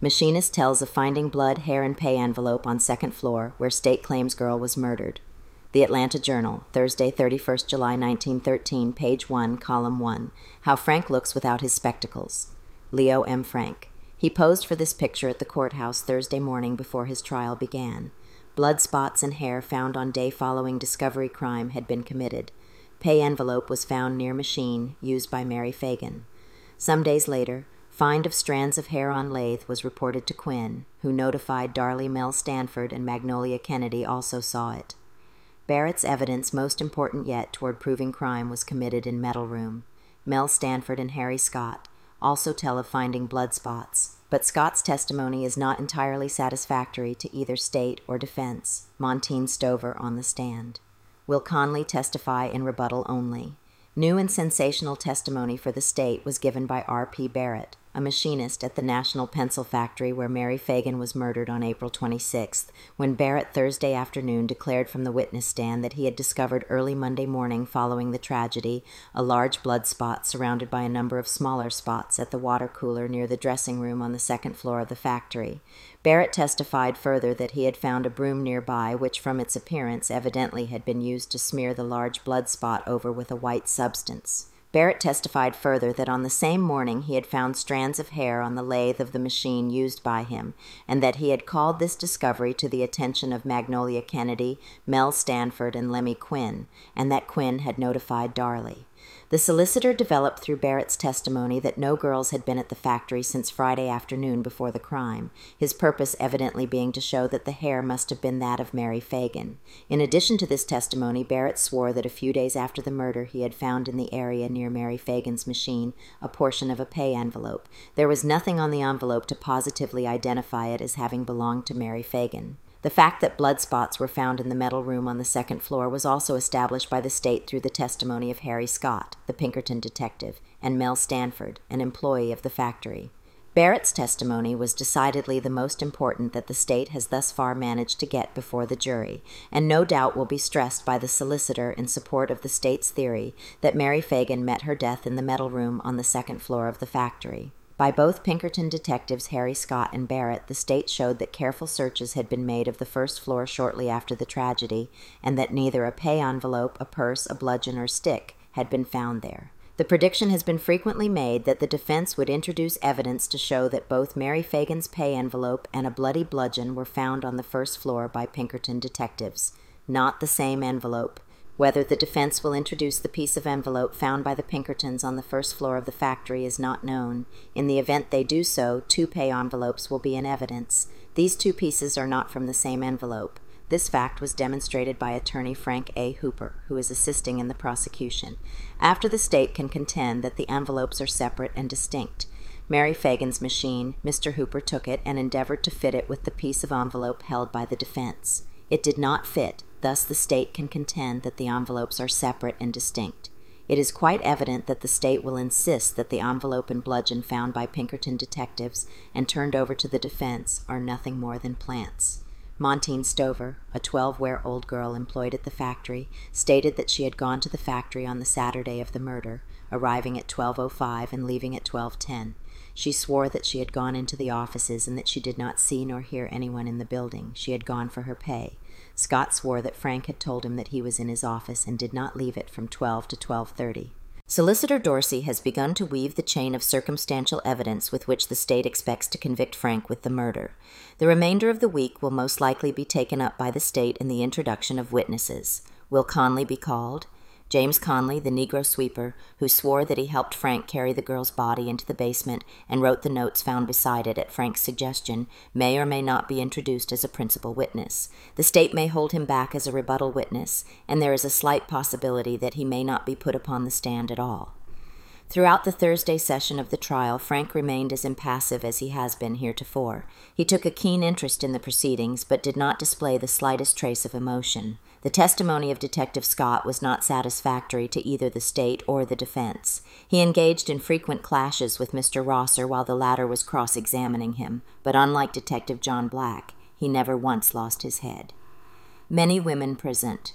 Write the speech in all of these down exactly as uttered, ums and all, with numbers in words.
Machinist tells of finding blood, hair, and pay envelope on second floor where state claims girl was murdered. The Atlanta Journal, Thursday, thirty-first July nineteen thirteen, page one, column one. How Frank looks without his spectacles. Leo M. Frank. He posed for this picture at the courthouse Thursday morning before his trial began. Blood spots and hair found on day following discovery crime had been committed. Pay envelope was found near machine used by Mary Fagan. Some days later, find of strands of hair on lathe was reported to Quinn, who notified Darlie Mel Stanford and Magnolia Kennedy also saw it. Barrett's evidence, most important yet toward proving crime was committed in Metal Room. Mel Stanford and Harry Scott also tell of finding blood spots, but Scott's testimony is not entirely satisfactory to either state or defense. Montine Stover on the stand. Will Conley testify in rebuttal only? New and sensational testimony for the state was given by R P Barrett, a machinist at the National Pencil Factory where Mary Fagan was murdered on April twenty-sixth, when Barrett Thursday afternoon declared from the witness stand that he had discovered early Monday morning following the tragedy a large blood spot surrounded by a number of smaller spots at the water cooler near the dressing room on the second floor of the factory. Barrett testified further that he had found a broom nearby which from its appearance evidently had been used to smear the large blood spot over with a white substance. Barrett testified further that on the same morning he had found strands of hair on the lathe of the machine used by him, and that he had called this discovery to the attention of Magnolia Kennedy, Mel Stanford, and Lemmy Quinn, and that Quinn had notified Darlie. The solicitor developed through Barrett's testimony that no girls had been at the factory since Friday afternoon before the crime, his purpose evidently being to show that the hair must have been that of Mary Fagan. In addition to this testimony, Barrett swore that a few days after the murder he had found in the area near Mary Fagan's machine a portion of a pay envelope. There was nothing on the envelope to positively identify it as having belonged to Mary Fagan. The fact that blood spots were found in the metal room on the second floor was also established by the state through the testimony of Harry Scott, the Pinkerton detective, and Mel Stanford, an employee of the factory. Barrett's testimony was decidedly the most important that the state has thus far managed to get before the jury, and no doubt will be stressed by the solicitor in support of the state's theory that Mary Fagan met her death in the metal room on the second floor of the factory. By both Pinkerton detectives Harry Scott and Barrett, the state showed that careful searches had been made of the first floor shortly after the tragedy, and that neither a pay envelope, a purse, a bludgeon, or stick had been found there. The prediction has been frequently made that the defense would introduce evidence to show that both Mary Fagan's pay envelope and a bloody bludgeon were found on the first floor by Pinkerton detectives, not the same envelope. Whether the defense will introduce the piece of envelope found by the Pinkertons on the first floor of the factory is not known. In the event they do so, two pay envelopes will be in evidence. These two pieces are not from the same envelope. This fact was demonstrated by attorney Frank A. Hooper, who is assisting in the prosecution. After the state can contend that the envelopes are separate and distinct. Mary Fagan's machine, Mister Hooper took it and endeavored to fit it with the piece of envelope held by the defense. It did not fit. Thus, the state can contend that the envelopes are separate and distinct. It is quite evident that the state will insist that the envelope and bludgeon found by Pinkerton detectives and turned over to the defense are nothing more than plants. Montine Stover, a twelve-year-old girl employed at the factory, stated that she had gone to the factory on the Saturday of the murder, arriving at twelve oh five and leaving at twelve ten. She swore that she had gone into the offices and that she did not see nor hear anyone in the building. She had gone for her pay. Scott swore that Frank had told him that he was in his office and did not leave it from twelve to twelve thirty. Solicitor Dorsey has begun to weave the chain of circumstantial evidence with which the state expects to convict Frank with the murder. The remainder of the week will most likely be taken up by the state in the introduction of witnesses. Will Conley be called? James Conley, the Negro sweeper, who swore that he helped Frank carry the girl's body into the basement and wrote the notes found beside it at Frank's suggestion, may or may not be introduced as a principal witness. The state may hold him back as a rebuttal witness, and there is a slight possibility that he may not be put upon the stand at all. Throughout the Thursday session of the trial, Frank remained as impassive as he has been heretofore. He took a keen interest in the proceedings, but did not display the slightest trace of emotion. The testimony of Detective Scott was not satisfactory to either the state or the defense. He engaged in frequent clashes with Mister Rosser while the latter was cross-examining him, but unlike Detective John Black, he never once lost his head. Many women present.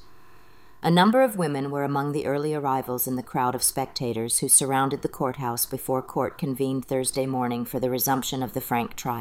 A number of women were among the early arrivals in the crowd of spectators who surrounded the courthouse before court convened Thursday morning for the resumption of the Frank trial.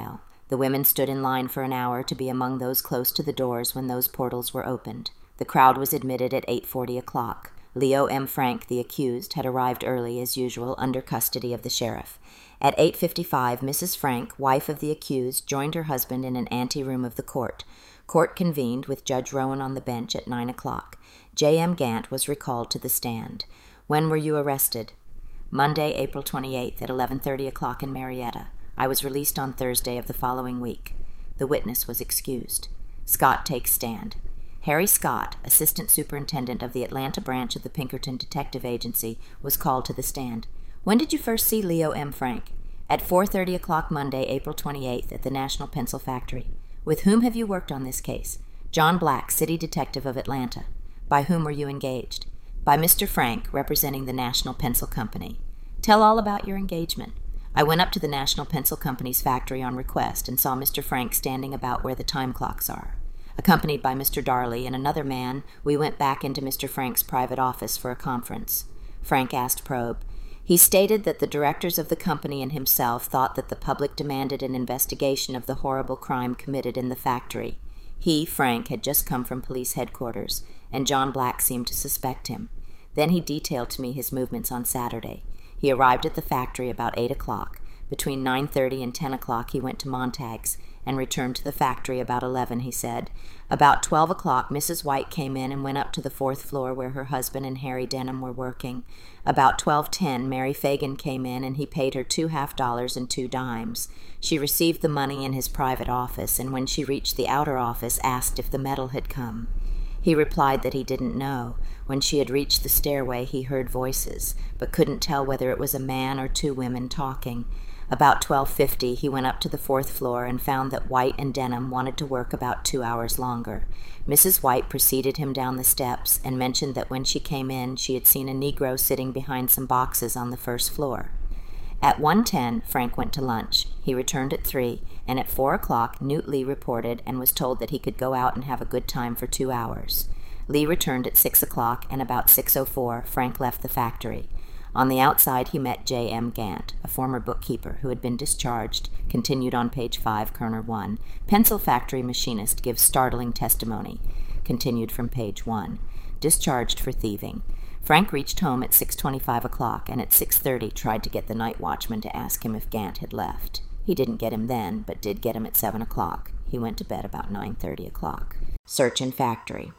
The women stood in line for an hour to be among those close to the doors when those portals were opened. The crowd was admitted at eight forty o'clock. Leo M. Frank, the accused, had arrived early, as usual, under custody of the sheriff. At eight fifty-five, Missus Frank, wife of the accused, joined her husband in an anteroom of the court. Court convened with Judge Rowan on the bench at nine o'clock. J M. Gant was recalled to the stand. When were you arrested? Monday, April twenty-eighth, at eleven thirty o'clock in Marietta. I was released on Thursday of the following week. The witness was excused. Scott takes stand. Harry Scott, Assistant Superintendent of the Atlanta branch of the Pinkerton Detective Agency, was called to the stand. When did you first see Leo M. Frank? At four thirty o'clock Monday, April twenty-eighth, at the National Pencil Factory. With whom have you worked on this case? John Black, City Detective of Atlanta. By whom were you engaged? By Mister Frank, representing the National Pencil Company. Tell all about your engagement. I went up to the National Pencil Company's factory on request and saw Mister Frank standing about where the time clocks are. Accompanied by Mister Darley and another man, we went back into Mister Frank's private office for a conference. Frank asked Probe. He stated that the directors of the company and himself thought that the public demanded an investigation of the horrible crime committed in the factory. He, Frank, had just come from police headquarters, and John Black seemed to suspect him. Then he detailed to me his movements on Saturday. He arrived at the factory about eight o'clock. Between nine thirty and ten o'clock he went to Montag's and returned to the factory about eleven, he said. About twelve o'clock, Missus White came in and went up to the fourth floor where her husband and Harry Denham were working. About twelve ten, Mary Fagan came in and he paid her two half dollars and two dimes. She received the money in his private office, and when she reached the outer office, asked if the metal had come. He replied that he didn't know. When she had reached the stairway, he heard voices, but couldn't tell whether it was a man or two women talking. About twelve fifty, he went up to the fourth floor and found that White and Denham wanted to work about two hours longer. Missus White preceded him down the steps and mentioned that when she came in, she had seen a Negro sitting behind some boxes on the first floor. At one ten, Frank went to lunch. He returned at three, and at four o'clock, Newt Lee reported and was told that he could go out and have a good time for two hours. Lee returned at six o'clock, and about six oh four, Frank left the factory. On the outside, he met J M. Gant, a former bookkeeper who had been discharged, continued on page five, Kerner one. Pencil factory machinist gives startling testimony, continued from page one. Discharged for thieving. Frank reached home at six twenty-five o'clock, and at six thirty tried to get the night watchman to ask him if Gant had left. He didn't get him then, but did get him at seven o'clock. He went to bed about nine thirty o'clock. Search in factory.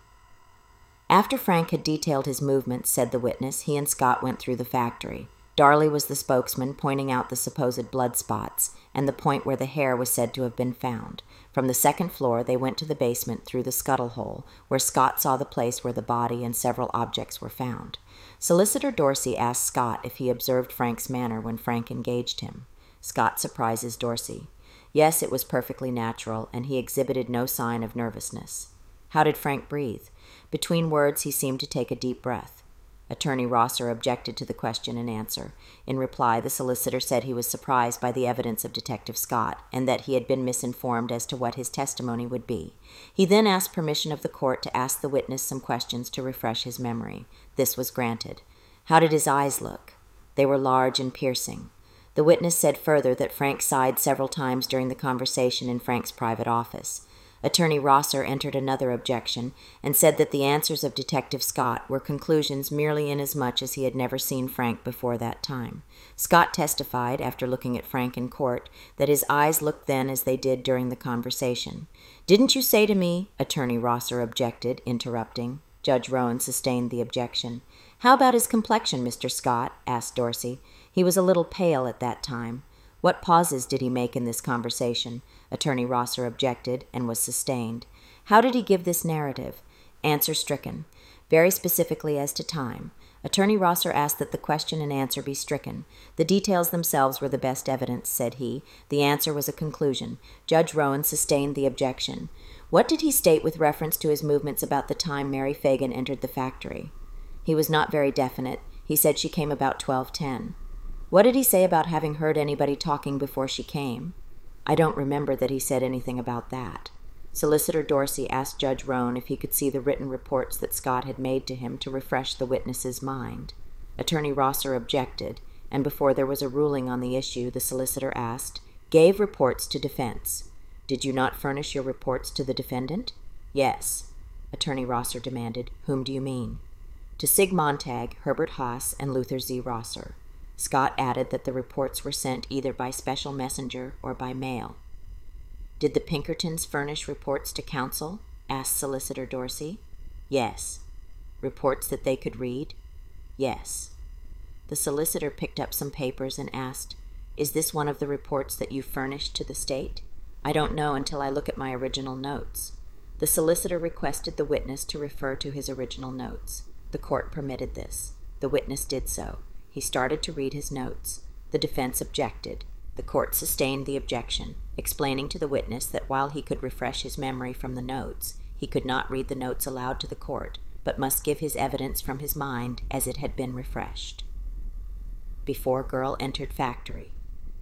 After Frank had detailed his movements, said the witness, he and Scott went through the factory. Darley was the spokesman, pointing out the supposed blood spots and the point where the hair was said to have been found. From the second floor, they went to the basement through the scuttle hole, where Scott saw the place where the body and several objects were found. Solicitor Dorsey asked Scott if he observed Frank's manner when Frank engaged him. Scott surprises Dorsey. Yes, it was perfectly natural, and he exhibited no sign of nervousness. How did Frank breathe? Between words, he seemed to take a deep breath. Attorney Rosser objected to the question and answer. In reply, the solicitor said he was surprised by the evidence of Detective Scott, and that he had been misinformed as to what his testimony would be. He then asked permission of the court to ask the witness some questions to refresh his memory. This was granted. How did his eyes look? They were large and piercing. The witness said further that Frank sighed several times during the conversation in Frank's private office. Attorney Rosser entered another objection and said that the answers of Detective Scott were conclusions merely inasmuch as he had never seen Frank before that time. Scott testified, after looking at Frank in court, that his eyes looked then as they did during the conversation. "Didn't you say to me," Attorney Rosser objected, interrupting. Judge Rowan sustained the objection. "How about his complexion, Mister Scott?" asked Dorsey. "He was a little pale at that time. What pauses did he make in this conversation?" Attorney Rosser objected and was sustained. "How did he give this narrative?" Answer stricken. Very specifically as to time. Attorney Rosser asked that the question and answer be stricken. The details themselves were the best evidence, said he. The answer was a conclusion. Judge Rowan sustained the objection. What did he state with reference to his movements about the time Mary Fagan entered the factory? He was not very definite. He said she came about twelve ten. What did he say about having heard anybody talking before she came? I don't remember that he said anything about that. Solicitor Dorsey asked Judge Rowan if he could see the written reports that Scott had made to him to refresh the witness's mind. Attorney Rosser objected, and before there was a ruling on the issue, the solicitor asked, "Gave reports to defense." Did you not furnish your reports to the defendant? Yes. Attorney Rosser demanded. Whom do you mean? To Sig Montag, Herbert Haas, and Luther Z. Rosser. Scott added that the reports were sent either by special messenger or by mail. Did the Pinkertons furnish reports to counsel? Asked Solicitor Dorsey. Yes. Reports that they could read? Yes. The solicitor picked up some papers and asked, Is this one of the reports that you furnished to the state? I don't know until I look at my original notes. The solicitor requested the witness to refer to his original notes. The court permitted this. The witness did so. He started to read his notes. The defense objected. The court sustained the objection, explaining to the witness that while he could refresh his memory from the notes, he could not read the notes aloud to the court, but must give his evidence from his mind as it had been refreshed. Before girl entered factory.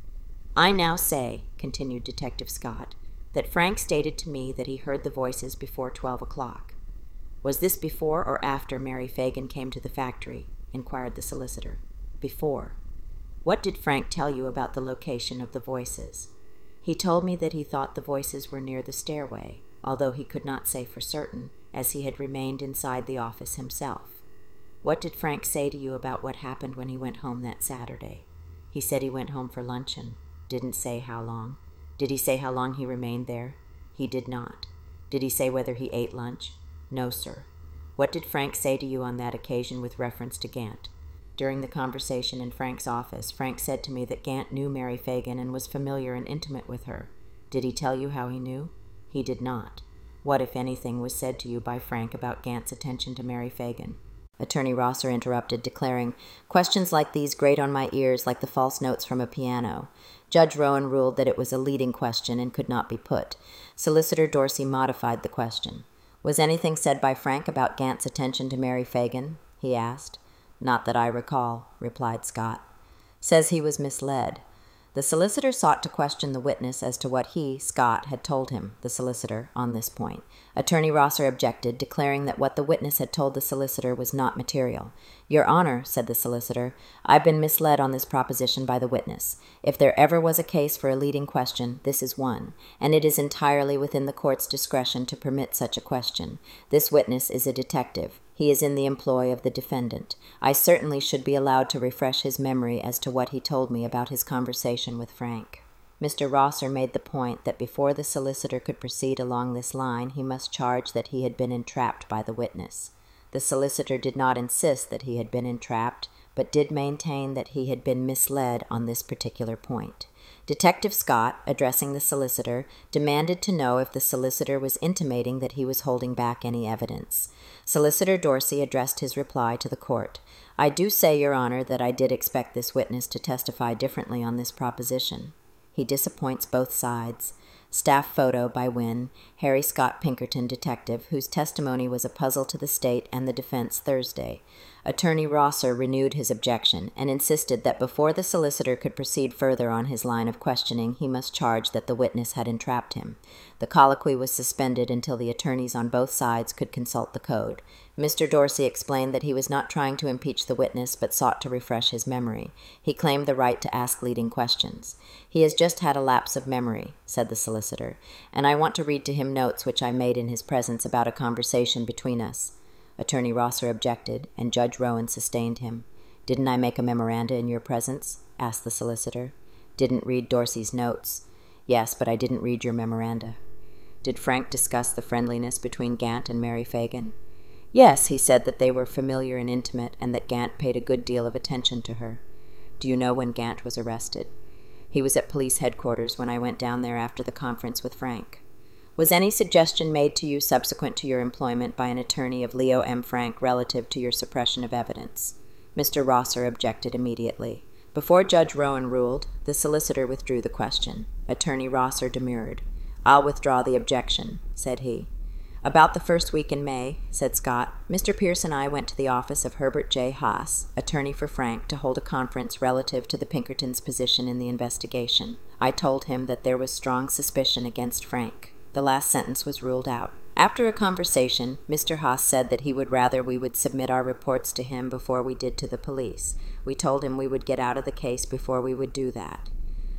I now say, continued Detective Scott, that Frank stated to me that he heard the voices before twelve o'clock. Was this before or after Mary Fagan came to the factory? Inquired the solicitor. Before. What did Frank tell you about the location of the voices? He told me that he thought the voices were near the stairway, although he could not say for certain, as he had remained inside the office himself. What did Frank say to you about what happened when he went home that Saturday? He said he went home for luncheon. Didn't say how long. Did he say how long he remained there? He did not. Did he say whether he ate lunch? No, sir. What did Frank say to you on that occasion with reference to Gant? During the conversation in Frank's office, Frank said to me that Gant knew Mary Fagan and was familiar and intimate with her. Did he tell you how he knew? He did not. What, if anything, was said to you by Frank about Gant's attention to Mary Fagan? Attorney Rosser interrupted, declaring, Questions like these grate on my ears like the false notes from a piano. Judge Rowan ruled that it was a leading question and could not be put. Solicitor Dorsey modified the question. Was anything said by Frank about Gant's attention to Mary Fagan? He asked. Not that I recall, replied Scott. Says he was misled. The solicitor sought to question the witness as to what he, Scott, had told him, the solicitor, on this point. Attorney Rosser objected, declaring that what the witness had told the solicitor was not material. Your Honor, said the solicitor, I've been misled on this proposition by the witness. If there ever was a case for a leading question, this is one, and it is entirely within the court's discretion to permit such a question. This witness is a detective. He is in the employ of the defendant. I certainly should be allowed to refresh his memory as to what he told me about his conversation with Frank. Mister Rosser made the point that before the solicitor could proceed along this line, he must charge that he had been entrapped by the witness. The solicitor did not insist that he had been entrapped, but did maintain that he had been misled on this particular point. Detective Scott, addressing the solicitor, demanded to know if the solicitor was intimating that he was holding back any evidence. Solicitor Dorsey addressed his reply to the court. I do say, Your Honor, that I did expect this witness to testify differently on this proposition. He disappoints both sides. Staff photo by Wynne, Harry Scott Pinkerton, detective, whose testimony was a puzzle to the state and the defense Thursday. Attorney Rosser renewed his objection and insisted that before the solicitor could proceed further on his line of questioning, he must charge that the witness had entrapped him. The colloquy was suspended until the attorneys on both sides could consult the code. Mister Dorsey explained that he was not trying to impeach the witness, but sought to refresh his memory. He claimed the right to ask leading questions. He has just had a lapse of memory, said the solicitor, and I want to read to him notes which I made in his presence about a conversation between us. Attorney Rosser objected, and Judge Rowan sustained him. Didn't I make a memoranda in your presence? Asked the solicitor. Didn't read Dorsey's notes. Yes, but I didn't read your memoranda. Did Frank discuss the friendliness between Gant and Mary Fagan? Yes, he said that they were familiar and intimate, and that Gant paid a good deal of attention to her. Do you know when Gant was arrested? He was at police headquarters when I went down there after the conference with Frank. Was any suggestion made to you subsequent to your employment by an attorney of Leo M. Frank relative to your suppression of evidence? Mister Rosser objected immediately. Before Judge Rowan ruled, the solicitor withdrew the question. Attorney Rosser demurred. I'll withdraw the objection, said he. About the first week in May, said Scott, Mister Pierce and I went to the office of Herbert J. Haas, attorney for Frank, to hold a conference relative to the Pinkertons' position in the investigation. I told him that there was strong suspicion against Frank. The last sentence was ruled out. After a conversation, Mister Haas said that he would rather we would submit our reports to him before we did to the police. We told him we would get out of the case before we would do that.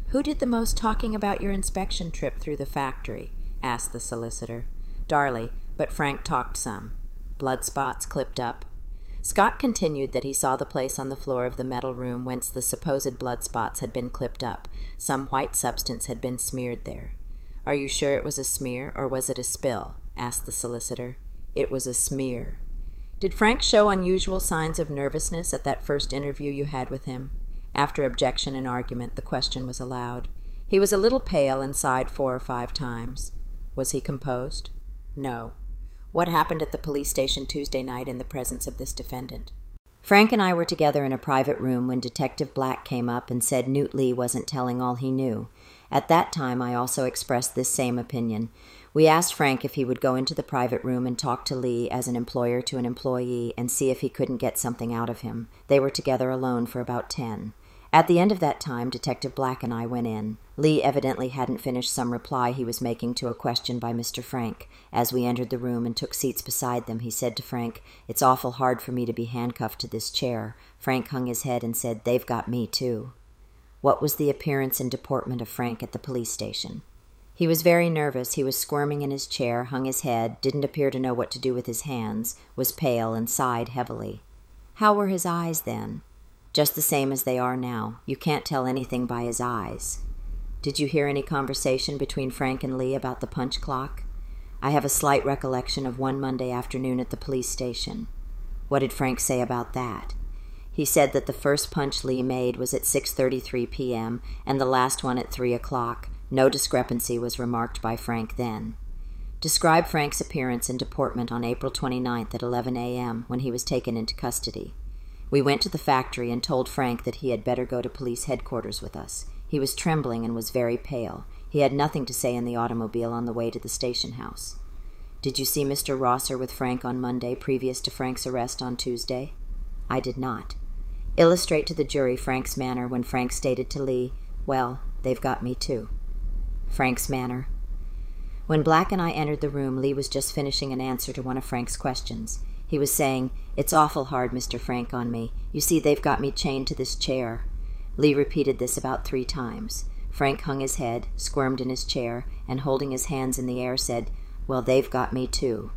"Who did the most talking about your inspection trip through the factory?" asked the solicitor. "Darley, but Frank talked some." Blood spots clipped up. Scott continued that he saw the place on the floor of the metal room whence the supposed blood spots had been clipped up. Some white substance had been smeared there. "Are you sure it was a smear, or was it a spill?" asked the solicitor. "It was a smear." "Did Frank show unusual signs of nervousness at that first interview you had with him?" After objection and argument, the question was allowed. "He was a little pale and sighed four or five times." "Was he composed?" "No." "What happened at the police station Tuesday night in the presence of this defendant?" Frank and I were together in a private room when Detective Black came up and said Newt Lee wasn't telling all he knew. At that time, I also expressed this same opinion. We asked Frank if he would go into the private room and talk to Lee as an employer to an employee and see if he couldn't get something out of him. They were together alone for about ten. At the end of that time, Detective Black and I went in. Lee evidently hadn't finished some reply he was making to a question by Mister Frank. As we entered the room and took seats beside them, he said to Frank, "It's awful hard for me to be handcuffed to this chair." Frank hung his head and said, "They've got me, too." What was the appearance and deportment of Frank at the police station? He was very nervous. He was squirming in his chair, hung his head, didn't appear to know what to do with his hands, was pale, and sighed heavily. How were his eyes then? Just the same as they are now. You can't tell anything by his eyes. Did you hear any conversation between Frank and Lee about the punch clock? I have a slight recollection of one Monday afternoon at the police station. What did Frank say about that? He said that the first punch Lee made was at six thirty-three p.m. and the last one at three o'clock. No discrepancy was remarked by Frank then. Describe Frank's appearance and deportment on April twenty-ninth at eleven a.m. when he was taken into custody. We went to the factory and told Frank that he had better go to police headquarters with us. He was trembling and was very pale. He had nothing to say in the automobile on the way to the station house. Did you see Mister Rosser with Frank on Monday previous to Frank's arrest on Tuesday? I did not. Illustrate to the jury Frank's manner when Frank stated to Lee, "Well, they've got me too." Frank's manner. When Black and I entered the room, Lee was just finishing an answer to one of Frank's questions. He was saying, "It's awful hard, Mister Frank, on me. You see, they've got me chained to this chair." Lee repeated this about three times. Frank hung his head, squirmed in his chair, and holding his hands in the air said, "Well, they've got me too."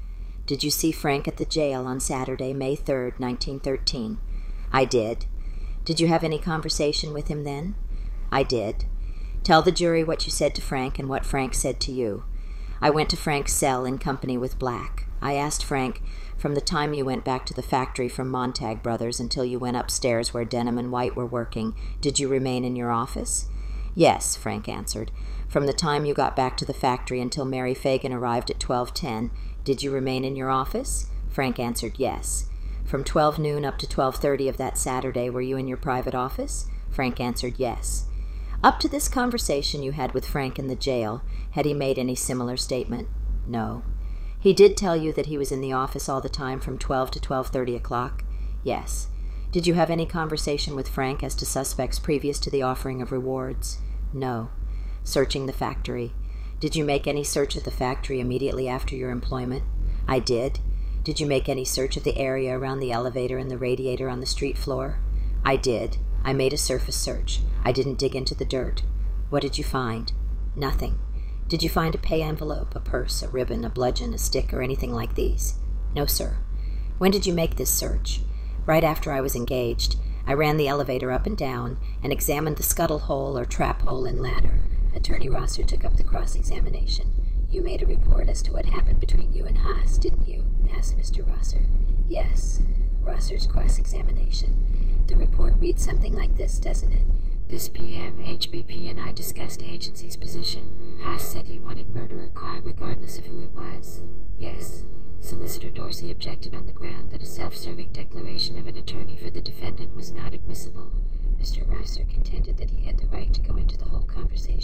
Did you see Frank at the jail on Saturday, May third, nineteen thirteen? I did. Did you have any conversation with him then? I did. Tell the jury what you said to Frank and what Frank said to you. I went to Frank's cell in company with Black. I asked Frank, from the time you went back to the factory from Montag Brothers until you went upstairs where Denham and White were working, did you remain in your office? Yes, Frank answered. From the time you got back to the factory until Mary Fagan arrived at twelve ten, did you remain in your office? Frank answered yes. From twelve noon up to twelve thirty of that Saturday, were you in your private office? Frank answered yes. Up to this conversation you had with Frank in the jail, had he made any similar statement? No. He did tell you that he was in the office all the time from twelve to twelve thirty o'clock? Yes. Did you have any conversation with Frank as to suspects previous to the offering of rewards? No. Searching the factory. Did you make any search of the factory immediately after your employment? I did. Did you make any search of the area around the elevator and the radiator on the street floor? I did. I made a surface search. I didn't dig into the dirt. What did you find? Nothing. Did you find a pay envelope, a purse, a ribbon, a bludgeon, a stick, or anything like these? No, sir. When did you make this search? Right after I was engaged. I ran the elevator up and down and examined the scuttle hole or trap hole and ladder. Attorney Rosser took up the cross-examination. You made a report as to what happened between you and Haas, didn't you? Asked Mister Rosser. Yes. Rosser's cross-examination. The report reads something like this, doesn't it? This P M, H B P and I discussed agency's position. Haas said he wanted murder or crime regardless of who it was. Yes. Solicitor Dorsey objected on the ground that a self-serving declaration of an attorney for the defendant was not admissible. Mister Rosser contended that he had the right to go into the whole conversation.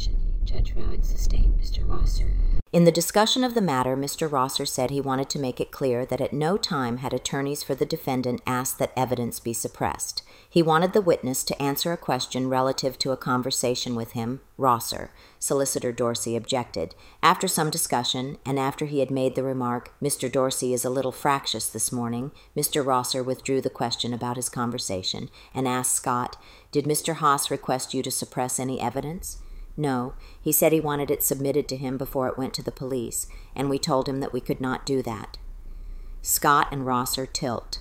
Judge Rowett sustained Mister Rosser. In the discussion of the matter, Mister Rosser said he wanted to make it clear that at no time had attorneys for the defendant asked that evidence be suppressed. He wanted the witness to answer a question relative to a conversation with him, Rosser. Solicitor Dorsey objected. After some discussion, and after he had made the remark, "Mister Dorsey is a little fractious this morning," Mister Rosser withdrew the question about his conversation and asked Scott, "Did Mister Haas request you to suppress any evidence?" "No, he said he wanted it submitted to him before it went to the police, and we told him that we could not do that." Scott and Rosser tilt.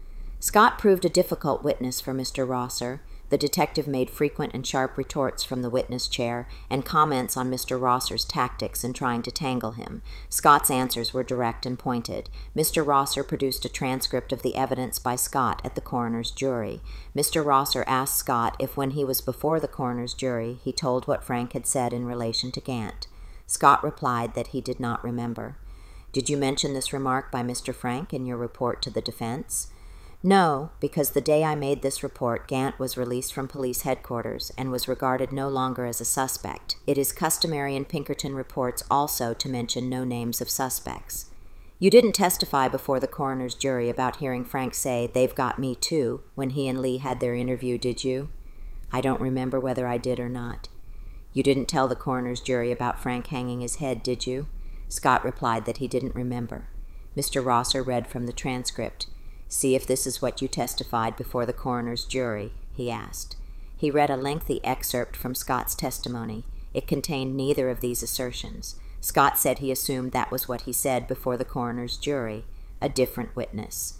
Scott proved a difficult witness for Mister Rosser. The detective made frequent and sharp retorts from the witness chair and comments on Mister Rosser's tactics in trying to tangle him. Scott's answers were direct and pointed. Mister Rosser produced a transcript of the evidence by Scott at the coroner's jury. Mister Rosser asked Scott if when he was before the coroner's jury he told what Frank had said in relation to Gant. Scott replied that he did not remember. "Did you mention this remark by Mister Frank in your report to the defense?" "No, because the day I made this report, Gant was released from police headquarters and was regarded no longer as a suspect. It is customary in Pinkerton reports also to mention no names of suspects." "You didn't testify before the coroner's jury about hearing Frank say, 'They've got me too,' when he and Lee had their interview, did you?" "I don't remember whether I did or not." "You didn't tell the coroner's jury about Frank hanging his head, did you?" Scott replied that he didn't remember. Mister Rosser read from the transcript. "See if this is what you testified before the coroner's jury," he asked. He read a lengthy excerpt from Scott's testimony. It contained neither of these assertions. Scott said he assumed that was what he said before the coroner's jury. A different witness.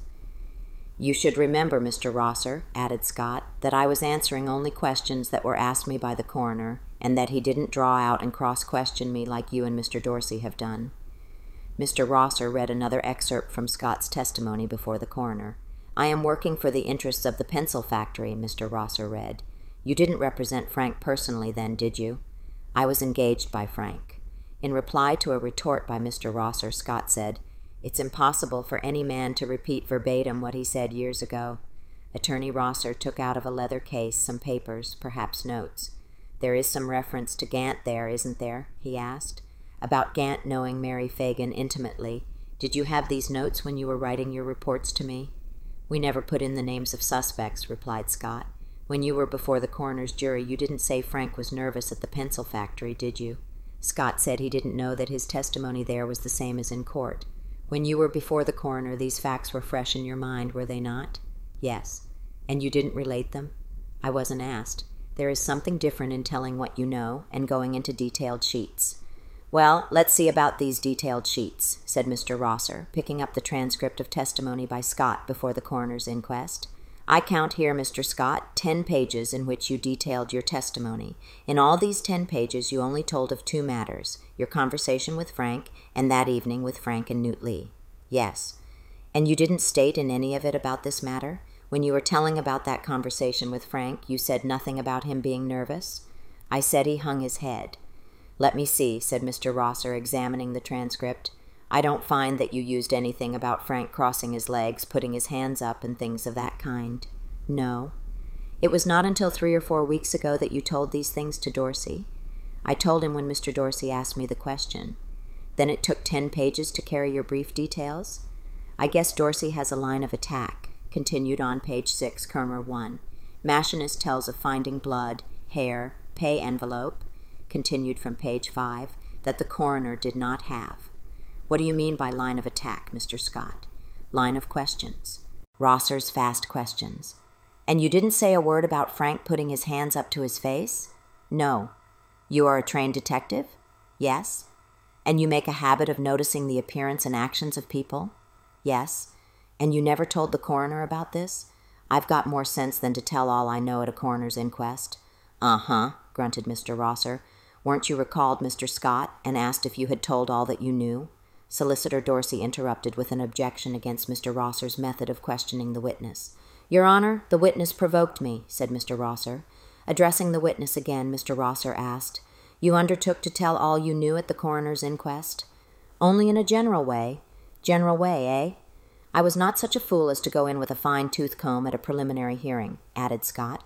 "You should remember, Mister Rosser," added Scott, "that I was answering only questions that were asked me by the coroner, and that he didn't draw out and cross-question me like you and Mister Dorsey have done." Mister Rosser read another excerpt from Scott's testimony before the coroner. "I am working for the interests of the pencil factory," Mister Rosser read. "You didn't represent Frank personally then, did you?" "I was engaged by Frank." In reply to a retort by Mister Rosser, Scott said, "It's impossible for any man to repeat verbatim what he said years ago." Attorney Rosser took out of a leather case some papers, perhaps notes. "There is some reference to Gant there, isn't there?" he asked. "About Gant knowing Mary Fagan intimately. Did you have these notes when you were writing your reports to me?" "We never put in the names of suspects," replied Scott. "When you were before the coroner's jury, you didn't say Frank was nervous at the pencil factory, did you?" Scott said he didn't know that his testimony there was the same as in court. "When you were before the coroner, these facts were fresh in your mind, were they not?" "Yes." "And you didn't relate them?" "I wasn't asked. There is something different in telling what you know and going into detailed sheets." "Well, let's see about these detailed sheets," said Mister Rosser, picking up the transcript of testimony by Scott before the coroner's inquest. "I count here, Mister Scott, ten pages in which you detailed your testimony. In all these ten pages you only told of two matters, your conversation with Frank and that evening with Frank and Newt Lee." "Yes." "And you didn't state in any of it about this matter? When you were telling about that conversation with Frank, you said nothing about him being nervous?" "I said he hung his head." "Let me see," said Mister Rosser, examining the transcript. "I don't find that you used anything about Frank crossing his legs, putting his hands up, and things of that kind." "No." "It was not until three or four weeks ago that you told these things to Dorsey?" "I told him when Mister Dorsey asked me the question." "Then it took ten pages to carry your brief details?" "I guess Dorsey has a line of attack," continued on page six, Kermer one. "Machinist tells of finding blood, hair, pay envelope," continued from page five, "that the coroner did not have." "What do you mean by line of attack, Mister Scott?" "Line of questions." Rosser's fast questions. "And you didn't say a word about Frank putting his hands up to his face?" "No." "You are a trained detective?" "Yes." "And you make a habit of noticing the appearance and actions of people?" "Yes." "And you never told the coroner about this?" "I've got more sense than to tell all I know at a coroner's inquest." "Uh-huh," grunted Mister Rosser. "Weren't you recalled, Mister Scott, and asked if you had told all that you knew?" Solicitor Dorsey interrupted with an objection against Mister Rosser's method of questioning the witness. "Your Honor, the witness provoked me," said Mister Rosser. Addressing the witness again, Mister Rosser asked, "You undertook to tell all you knew at the coroner's inquest?" "Only in a general way." "General way, eh?" "I was not such a fool as to go in with a fine tooth comb at a preliminary hearing," added Scott.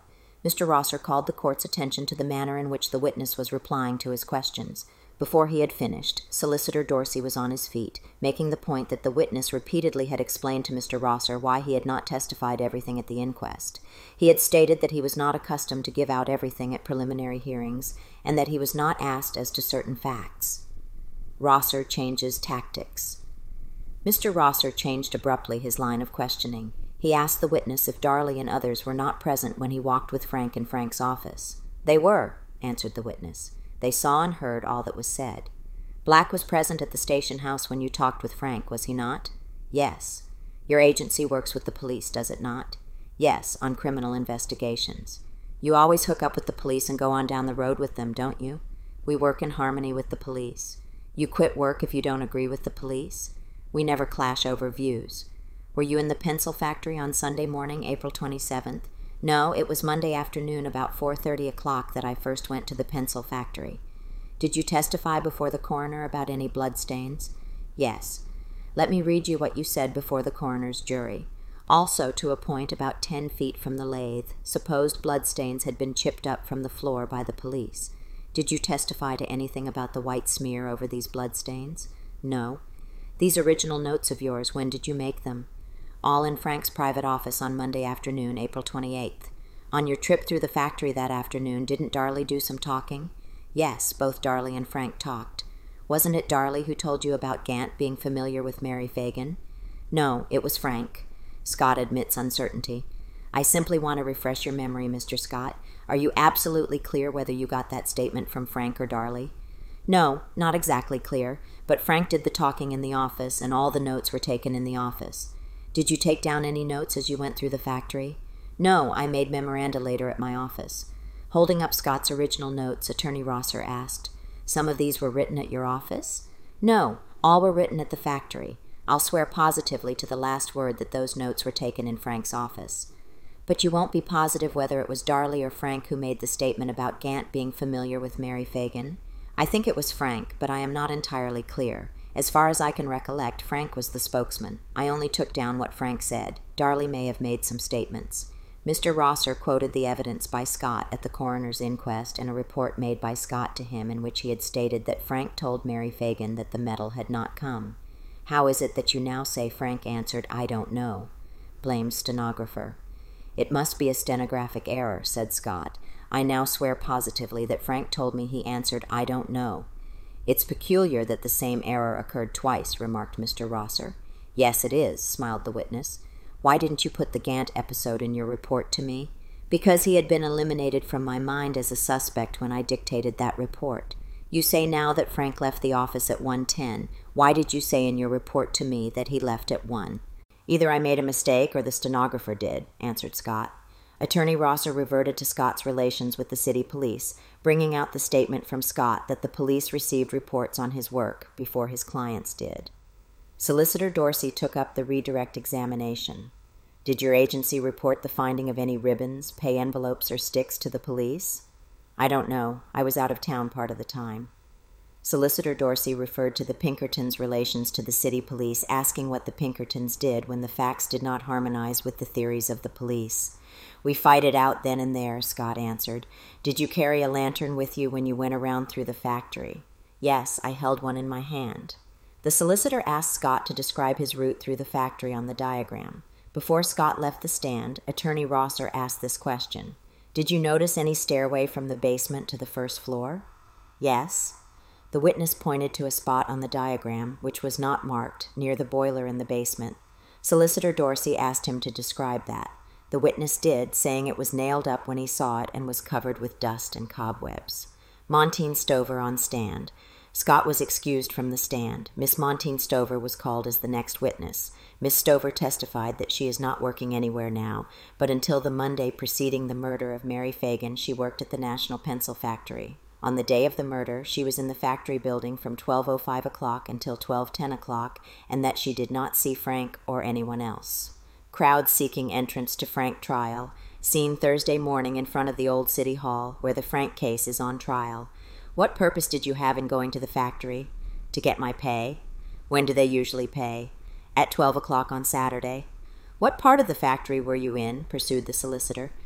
Mister Rosser called the court's attention to the manner in which the witness was replying to his questions. Before he had finished, Solicitor Dorsey was on his feet, making the point that the witness repeatedly had explained to Mister Rosser why he had not testified everything at the inquest. He had stated that he was not accustomed to give out everything at preliminary hearings, and that he was not asked as to certain facts. Rosser changes tactics. Mister Rosser changed abruptly his line of questioning. He asked the witness if Darley and others were not present when he walked with Frank in Frank's office. "They were," answered the witness. "They saw and heard all that was said." "Black was present at the station house when you talked with Frank, was he not?" "Yes." "Your agency works with the police, does it not?" "Yes, on criminal investigations." "You always hook up with the police and go on down the road with them, don't you?" "We work in harmony with the police." "You quit work if you don't agree with the police?" "We never clash over views." "Were you in the pencil factory on Sunday morning, April twenty-seventh? "No, it was Monday afternoon about four thirty o'clock that I first went to the pencil factory." "Did you testify before the coroner about any bloodstains?" "Yes." "Let me read you what you said before the coroner's jury. Also, to a point about ten feet from the lathe, supposed bloodstains had been chipped up from the floor by the police. Did you testify to anything about the white smear over these bloodstains?" "No." "These original notes of yours, when did you make them?" "All in Frank's private office on Monday afternoon, April twenty-eighth. On your trip through the factory that afternoon, didn't Darley do some talking?" "Yes, both Darley and Frank talked." "Wasn't it Darley who told you about Gant being familiar with Mary Fagan?" "No, it was Frank." Scott admits uncertainty. "I simply want to refresh your memory, Mister Scott. Are you absolutely clear whether you got that statement from Frank or Darley?" "No, not exactly clear, but Frank did the talking in the office, and all the notes were taken in the office." "Did you take down any notes as you went through the factory?" "No, I made memoranda later at my office." Holding up Scott's original notes, Attorney Rosser asked, "Some of these were written at your office?" "No, all were written at the factory. I'll swear positively to the last word that those notes were taken in Frank's office." "But you won't be positive whether it was Darley or Frank who made the statement about Gant being familiar with Mary Fagan?" "I think it was Frank, but I am not entirely clear. As far as I can recollect, Frank was the spokesman. I only took down what Frank said. Darley may have made some statements." Mister Rosser quoted the evidence by Scott at the coroner's inquest and a report made by Scott to him in which he had stated that Frank told Mary Fagan that the metal had not come. "How is it that you now say Frank answered, 'I don't know'?" Blamed stenographer. "It must be a stenographic error," said Scott. "I now swear positively that Frank told me he answered, 'I don't know.'" "It's peculiar that the same error occurred twice," remarked Mister Rosser. "Yes, it is," smiled the witness. "Why didn't you put the Gant episode in your report to me?" "Because he had been eliminated from my mind as a suspect when I dictated that report. You say now that Frank left the office at one ten. Why did you say in your report to me that he left at one? "Either I made a mistake or the stenographer did," answered Scott. Attorney Rosser reverted to Scott's relations with the city police, bringing out the statement from Scott that the police received reports on his work before his clients did. Solicitor Dorsey took up the redirect examination. "Did your agency report the finding of any ribbons, pay envelopes, or sticks to the police?" "I don't know. I was out of town part of the time." Solicitor Dorsey referred to the Pinkertons' relations to the city police, asking what the Pinkertons did when the facts did not harmonize with the theories of the police. "We fight it out then and there," Scott answered. "Did you carry a lantern with you when you went around through the factory?" "Yes, I held one in my hand." The solicitor asked Scott to describe his route through the factory on the diagram. Before Scott left the stand, Attorney Rosser asked this question. "Did you notice any stairway from the basement to the first floor?" "Yes." The witness pointed to a spot on the diagram, which was not marked, near the boiler in the basement. Solicitor Dorsey asked him to describe that. The witness did, saying it was nailed up when he saw it and was covered with dust and cobwebs. Montine Stover on stand. Scott was excused from the stand. Miss Montine Stover was called as the next witness. Miss Stover testified that she is not working anywhere now, but until the Monday preceding the murder of Mary Fagan, she worked at the National Pencil Factory. On the day of the murder, she was in the factory building from twelve oh five o'clock until twelve ten o'clock, and that she did not see Frank or anyone else. Crowd seeking entrance to Frank trial. Seen Thursday morning in front of the old City Hall, where the Frank case is on trial. What purpose did you have in going to the factory? To get my pay. When do they usually pay? At twelve o'clock on Saturday. What part of the factory were you in? Pursued the solicitor.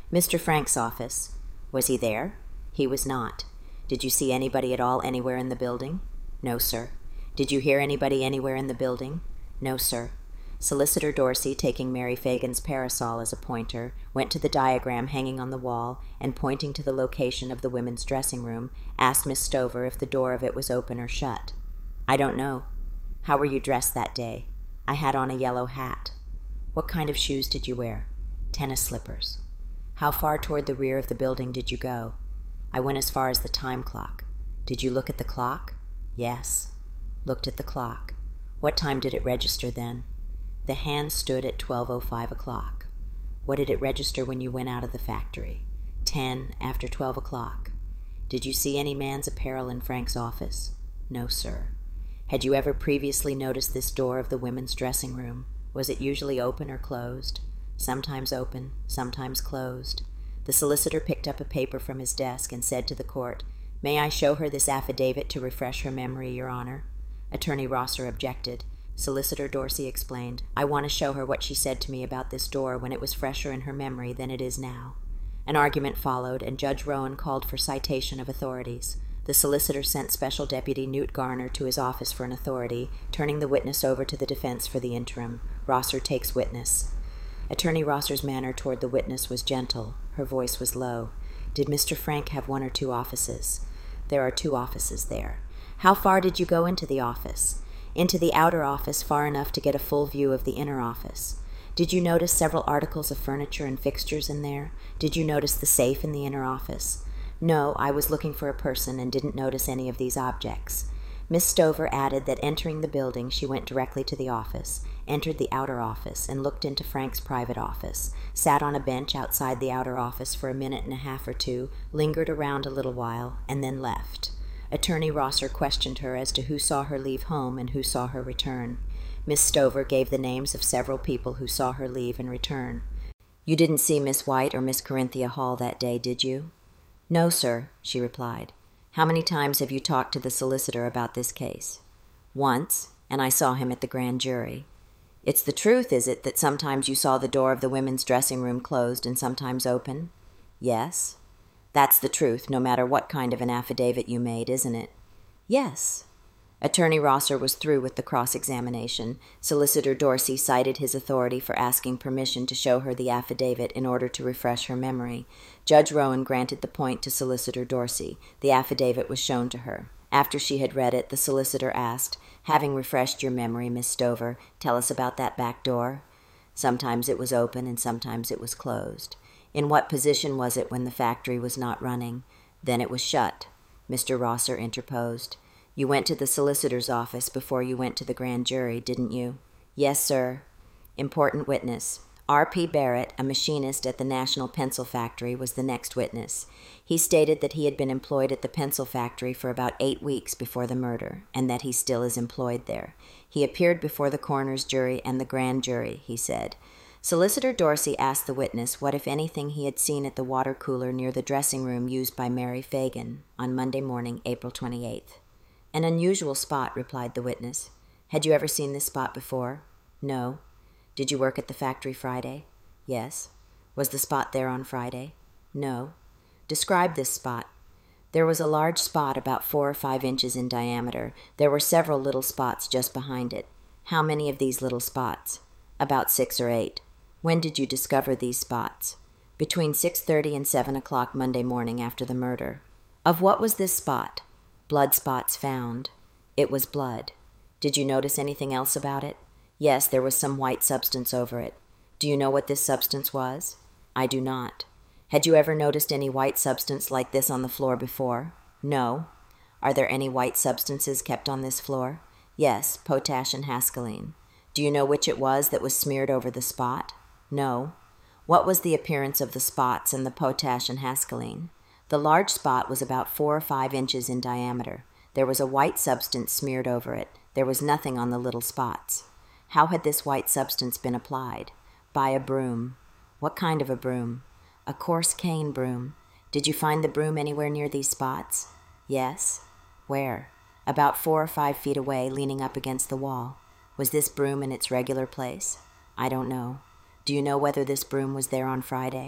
Mister Frank's office. Was he there? He was not. Did you see anybody at all anywhere in the building? No, sir. Did you hear anybody anywhere in the building? No, sir. Solicitor Dorsey, taking Mary Fagan's parasol as a pointer, went to the diagram hanging on the wall and, pointing to the location of the women's dressing room, asked Miss Stover if the door of it was open or shut. I don't know. How were you dressed that day? I had on a yellow hat. What kind of shoes did you wear? Tennis slippers. How far toward the rear of the building did you go? I went as far as the time clock. Did you look at the clock? Yes. Looked at the clock. What time did it register then? The hand stood at twelve oh five o'clock. What did it register when you went out of the factory? Ten after twelve o'clock. Did you see any man's apparel in Frank's office? No, sir. Had you ever previously noticed this door of the women's dressing room? Was it usually open or closed? Sometimes open, sometimes closed. The solicitor picked up a paper from his desk and said to the court, "May I show her this affidavit to refresh her memory, Your Honor?" Attorney Rosser objected. Solicitor Dorsey explained, "I want to show her what she said to me about this door when it was fresher in her memory than it is now." An argument followed, and Judge Rowan called for citation of authorities. The solicitor sent Special Deputy Newt Garner to his office for an authority, turning the witness over to the defense for the interim. Rosser takes witness. Attorney Rosser's manner toward the witness was gentle. Her voice was low. "Did Mister Frank have one or two offices?" "There are two offices there." "How far did you go into the office?" "Into the outer office far enough to get a full view of the inner office." "Did you notice several articles of furniture and fixtures in there? Did you notice the safe in the inner office?" "No, I was looking for a person and didn't notice any of these objects." Miss Stover added that entering the building, she went directly to the office, entered the outer office, and looked into Frank's private office, sat on a bench outside the outer office for a minute and a half or two, lingered around a little while, and then left. Attorney Rosser questioned her as to who saw her leave home and who saw her return. Miss Stover gave the names of several people who saw her leave and return. "You didn't see Miss White or Miss Corinthia Hall that day, did you?" "No, sir," she replied. "How many times have you talked to the solicitor about this case?" "Once, and I saw him at the grand jury." "It's the truth, is it, that sometimes you saw the door of the women's dressing room closed and sometimes open?" "Yes." "That's the truth, no matter what kind of an affidavit you made, isn't it?" "Yes." Attorney Rosser was through with the cross-examination. Solicitor Dorsey cited his authority for asking permission to show her the affidavit in order to refresh her memory. Judge Rowan granted the point to Solicitor Dorsey. The affidavit was shown to her. After she had read it, the solicitor asked, "Having refreshed your memory, Miss Stover, tell us about that back door." "Sometimes it was open and sometimes it was closed." "In what position was it when the factory was not running?" "Then it was shut." Mister Rosser interposed. "You went to the solicitor's office before you went to the grand jury, didn't you?" "Yes, sir." Important witness. R P Barrett, a machinist at the National Pencil Factory, was the next witness. He stated that he had been employed at the pencil factory for about eight weeks before the murder, and that he still is employed there. He appeared before the coroner's jury and the grand jury, he said. Solicitor Dorsey asked the witness what, if anything, he had seen at the water cooler near the dressing room used by Mary Fagan on Monday morning, April twenty-eighth. "An unusual spot," replied the witness. "Had you ever seen this spot before?" "No." "Did you work at the factory Friday?" "Yes." "Was the spot there on Friday?" "No." "Describe this spot." "There was a large spot about four or five inches in diameter. There were several little spots just behind it." "How many of these little spots?" "About six or eight." "When did you discover these spots?" "Between six thirty and seven o'clock Monday morning after the murder." "Of what was this spot?" "Blood spots found." "It was blood." "Did you notice anything else about it?" "Yes, there was some white substance over it." "Do you know what this substance was?" "I do not." "Had you ever noticed any white substance like this on the floor before?" "No." "Are there any white substances kept on this floor?" "Yes, potash and hascaline." "Do you know which it was that was smeared over the spot?" "No." "What was the appearance of the spots and the potash and hascaline?" "The large spot was about four or five inches in diameter. There was a white substance smeared over it. There was nothing on the little spots." "How had this white substance been applied?" "By a broom." "What kind of a broom?" "A coarse cane broom." "Did you find the broom anywhere near these spots?" "Yes." "Where?" "About four or five feet away, leaning up against the wall." "Was this broom in its regular place?" "I don't know." "Do you know whether this broom was there on Friday?"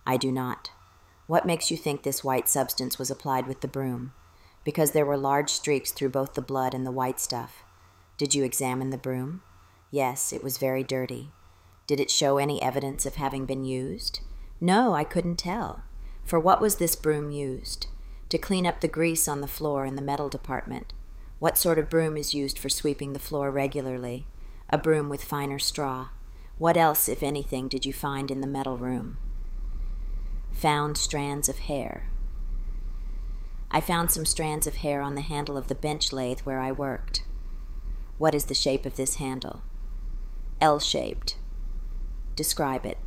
I do not. What makes you think this white substance was applied with the broom? Because there were large streaks through both the blood and the white stuff. Did you examine the broom? Yes, it was very dirty. Did it show any evidence of having been used? No, I couldn't tell. For what was this broom used? To clean up the grease on the floor in the metal department. What sort of broom is used for sweeping the floor regularly? A broom with finer straw. What else, if anything, did you find in the metal room? Found strands of hair. I found some strands of hair on the handle of the bench lathe where I worked. What is the shape of this handle? L-shaped. Describe it.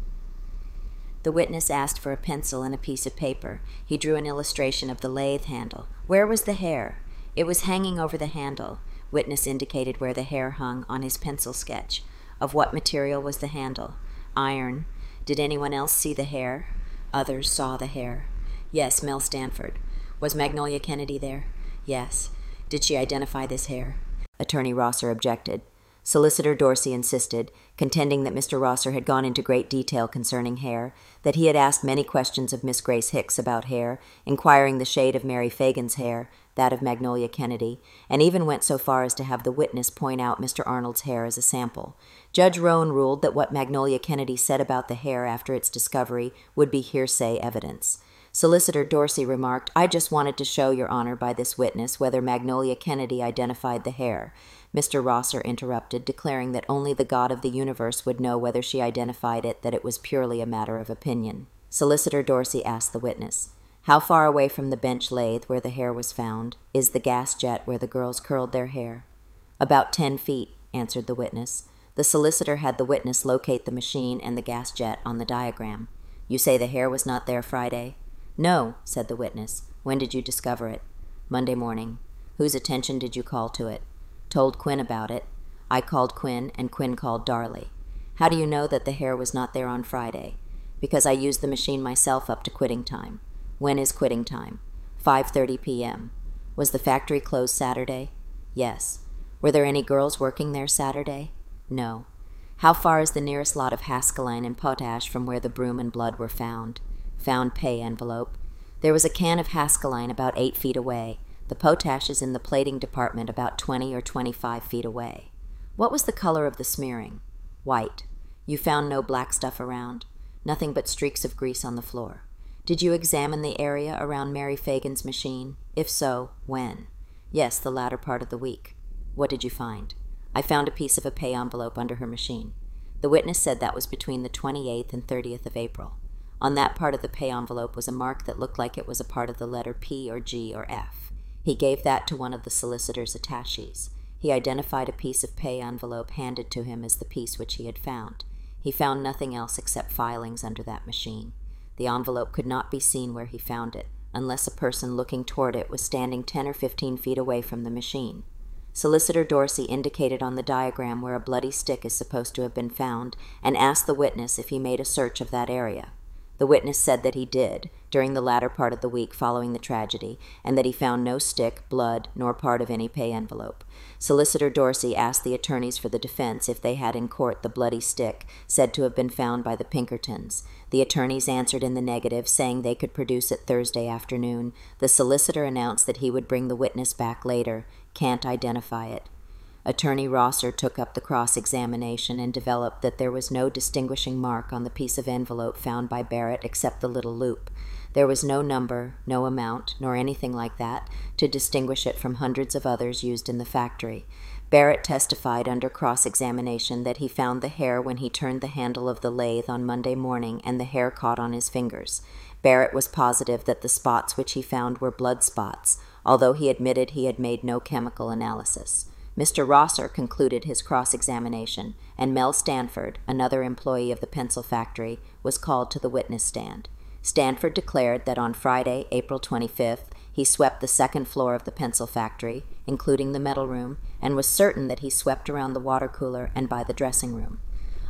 The witness asked for a pencil and a piece of paper. He drew an illustration of the lathe handle. Where was the hair? It was hanging over the handle. Witness indicated where the hair hung on his pencil sketch. Of what material was the handle? Iron. Did anyone else see the hair? Others saw the hair. Yes, Mel Stanford. Was Magnolia Kennedy there? Yes. Did she identify this hair? Attorney Rosser objected. Solicitor Dorsey insisted, contending that Mister Rosser had gone into great detail concerning hair, that he had asked many questions of Miss Grace Hicks about hair, inquiring the shade of Mary Fagan's hair, that of Magnolia Kennedy, and even went so far as to have the witness point out Mister Arnold's hair as a sample. Judge Roan ruled that what Magnolia Kennedy said about the hair after its discovery would be hearsay evidence. Solicitor Dorsey remarked, I just wanted to show, Your Honor, by this witness whether Magnolia Kennedy identified the hair. Mister Rosser interrupted, declaring that only the God of the universe would know whether she identified it, that it was purely a matter of opinion. Solicitor Dorsey asked the witness, How far away from the bench lathe where the hair was found is the gas jet where the girls curled their hair? About ten feet, answered the witness. The solicitor had the witness locate the machine and the gas jet on the diagram. You say the hair was not there Friday? No, said the witness. When did you discover it? Monday morning. Whose attention did you call to it? Told Quinn about it. I called Quinn, and Quinn called Darley. How do you know that the hair was not there on Friday? Because I used the machine myself up to quitting time. When is quitting time? five thirty p.m. Was the factory closed Saturday? Yes. Were there any girls working there Saturday? No. How far is the nearest lot of Hascaline and potash from where the broom and blood were found? Found pay envelope. There was a can of Hascaline about eight feet away. The potash is in the plating department about twenty or twenty-five feet away. What was the color of the smearing? White. You found no black stuff around? Nothing but streaks of grease on the floor. Did you examine the area around Mary Fagan's machine? If so, when? Yes, the latter part of the week. What did you find? I found a piece of a pay envelope under her machine. The witness said that was between the twenty-eighth and thirtieth of April. On that part of the pay envelope was a mark that looked like it was a part of the letter P or G or F. He gave that to one of the solicitor's attaches. He identified a piece of pay envelope handed to him as the piece which he had found. He found nothing else except filings under that machine. The envelope could not be seen where he found it, unless a person looking toward it was standing ten or fifteen feet away from the machine. Solicitor Dorsey indicated on the diagram where a bloody stick is supposed to have been found and asked the witness if he made a search of that area. The witness said that he did, during the latter part of the week following the tragedy, and that he found no stick, blood, nor part of any pay envelope. Solicitor Dorsey asked the attorneys for the defense if they had in court the bloody stick said to have been found by the Pinkertons. The attorneys answered in the negative, saying they could produce it Thursday afternoon. The solicitor announced that he would bring the witness back later. Can't identify it. Attorney Rosser took up the cross-examination and developed that there was no distinguishing mark on the piece of envelope found by Barrett except the little loop. There was no number, no amount, nor anything like that to distinguish it from hundreds of others used in the factory. Barrett testified under cross-examination that he found the hair when he turned the handle of the lathe on Monday morning and the hair caught on his fingers. Barrett was positive that the spots which he found were blood spots, although he admitted he had made no chemical analysis. Mister Rosser concluded his cross-examination, and Mel Stanford, another employee of the pencil factory, was called to the witness stand. Stanford declared that on Friday, April twenty-fifth, he swept the second floor of the pencil factory, including the metal room, and was certain that he swept around the water cooler and by the dressing room.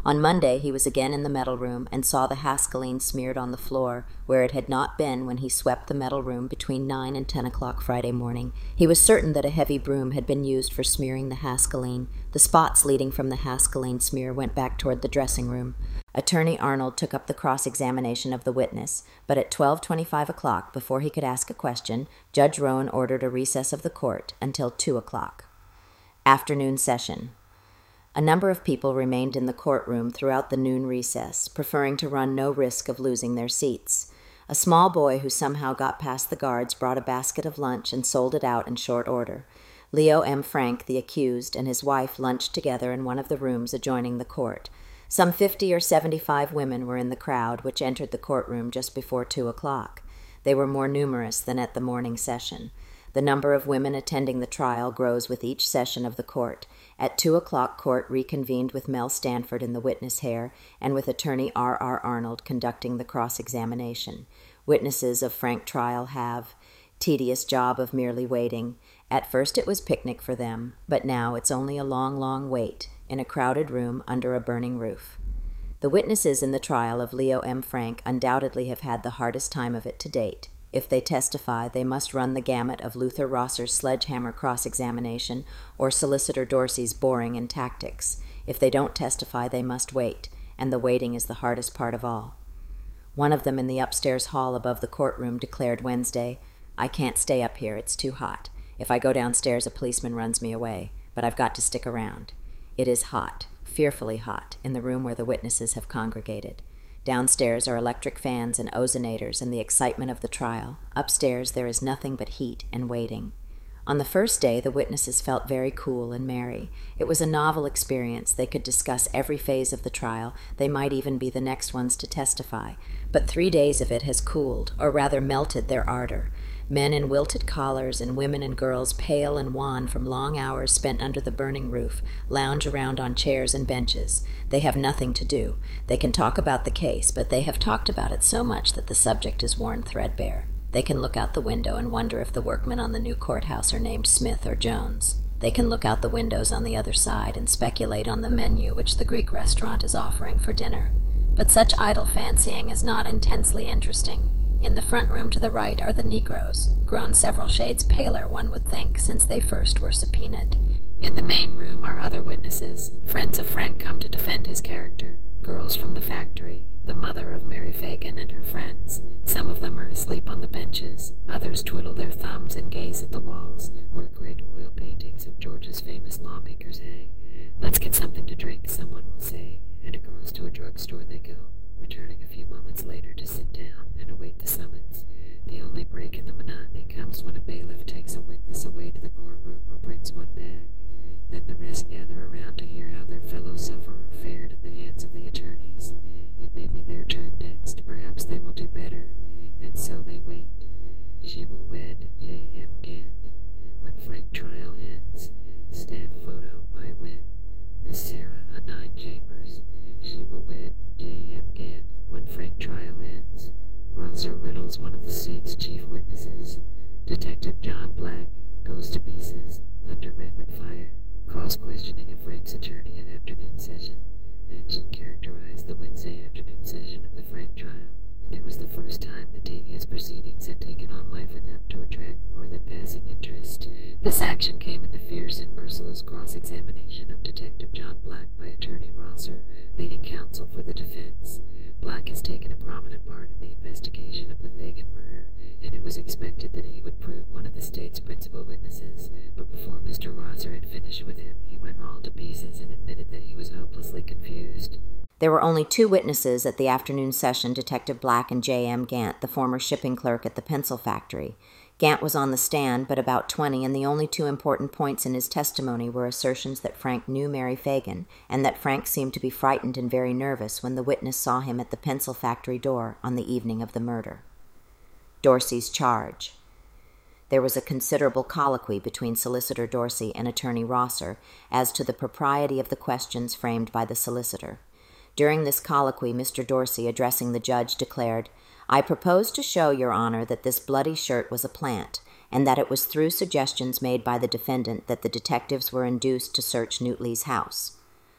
On Monday, he was again in the metal room and saw the Hascaline smeared on the floor, where it had not been when he swept the metal room between nine and ten o'clock Friday morning. He was certain that a heavy broom had been used for smearing the Hascaline. The spots leading from the Hascaline smear went back toward the dressing room. Attorney Arnold took up the cross-examination of the witness, but at twelve twenty-five o'clock, before he could ask a question, Judge Rowan ordered a recess of the court until two o'clock. Afternoon session. A number of people remained in the courtroom throughout the noon recess, preferring to run no risk of losing their seats. A small boy who somehow got past the guards brought a basket of lunch and sold it out in short order. Leo M. Frank, the accused, and his wife lunched together in one of the rooms adjoining the court. Some fifty or seventy-five women were in the crowd, which entered the courtroom just before two o'clock. They were more numerous than at the morning session. The number of women attending the trial grows with each session of the court. At two o'clock, court reconvened with Mel Stanford in the witness chair and with Attorney R R Arnold conducting the cross-examination. Witnesses of Frank trial have tedious job of merely waiting. At first it was picnic for them, but now it's only a long, long wait in a crowded room under a burning roof. The witnesses in the trial of Leo M. Frank undoubtedly have had the hardest time of it to date. If they testify, they must run the gamut of Luther Rosser's sledgehammer cross-examination or Solicitor Dorsey's boring and tactics. If they don't testify, they must wait, and the waiting is the hardest part of all. One of them in the upstairs hall above the courtroom declared Wednesday, "I can't stay up here, it's too hot. If I go downstairs, a policeman runs me away, but I've got to stick around. It is hot, fearfully hot, in the room where the witnesses have congregated. Downstairs are electric fans and ozonators and the excitement of the trial. Upstairs there is nothing but heat and waiting." On the first day, the witnesses felt very cool and merry. It was a novel experience. They could discuss every phase of the trial. They might even be the next ones to testify. But three days of it has cooled, or rather melted, their ardor. Men in wilted collars and women and girls pale and wan from long hours spent under the burning roof lounge around on chairs and benches. They have nothing to do. They can talk about the case, but they have talked about it so much that the subject is worn threadbare. They can look out the window and wonder if the workmen on the new courthouse are named Smith or Jones. They can look out the windows on the other side and speculate on the menu which the Greek restaurant is offering for dinner. But such idle fancying is not intensely interesting. In the front room to the right are the Negroes, grown several shades paler, one would think, since they first were subpoenaed. In the main room are other witnesses, friends of Frank come to defend his character, girls from the factory, the mother of Mary Fagan and her friends. Some of them are asleep on the benches, others twiddle their thumbs and gaze at the walls, where great oil paintings of Georgia's famous lawmakers hang. "Let's get something to drink," someone will say, and across to a drugstore they go, returning a few moments later to sit down and await the summons. The only break in the monotony comes when a bailiff takes a witness away to the courtroom or brings one back. Then the rest gather around to hear how their fellow sufferer fared at the hands of the attorneys. It may be their turn next, perhaps they will do better, and so they wait. She will wed J M Gant when Frank trial ends. Staff photo by Wit. Miss Sarah Anine Chambers. She will wed J M Gant when Frank trial ends. Rosser Reynolds, one of the state's chief witnesses. Detective John Black goes to pieces under rapid fire. Cross-questioning of Frank's attorney at afternoon session. Action characterized the Wednesday afternoon session of the Frank trial, and it was the first time the tedious proceedings had taken on life enough to attract more than passing interest. This action came in the fierce and merciless cross-examination of Detective John Black by Attorney Rosser, leading counsel for the defense. Black has taken a prominent part in the investigation of the Fagan murder, and it was expected that he would prove one of the state's principal witnesses, but before Mister Rosser had finished with him, he went all to pieces and admitted that he was hopelessly confused. There were only two witnesses at the afternoon session, Detective Black and J M Gant, the former shipping clerk at the pencil factory. Gant was on the stand, but about twenty, and the only two important points in his testimony were assertions that Frank knew Mary Fagan, and that Frank seemed to be frightened and very nervous when the witness saw him at the pencil factory door on the evening of the murder. Dorsey's charge. There was a considerable colloquy between Solicitor Dorsey and Attorney Rosser as to the propriety of the questions framed by the solicitor. During this colloquy, Mister Dorsey, addressing the judge, declared, "I propose to show, Your Honor, that this bloody shirt was a plant, and that it was through suggestions made by the defendant that the detectives were induced to search Newtley's house."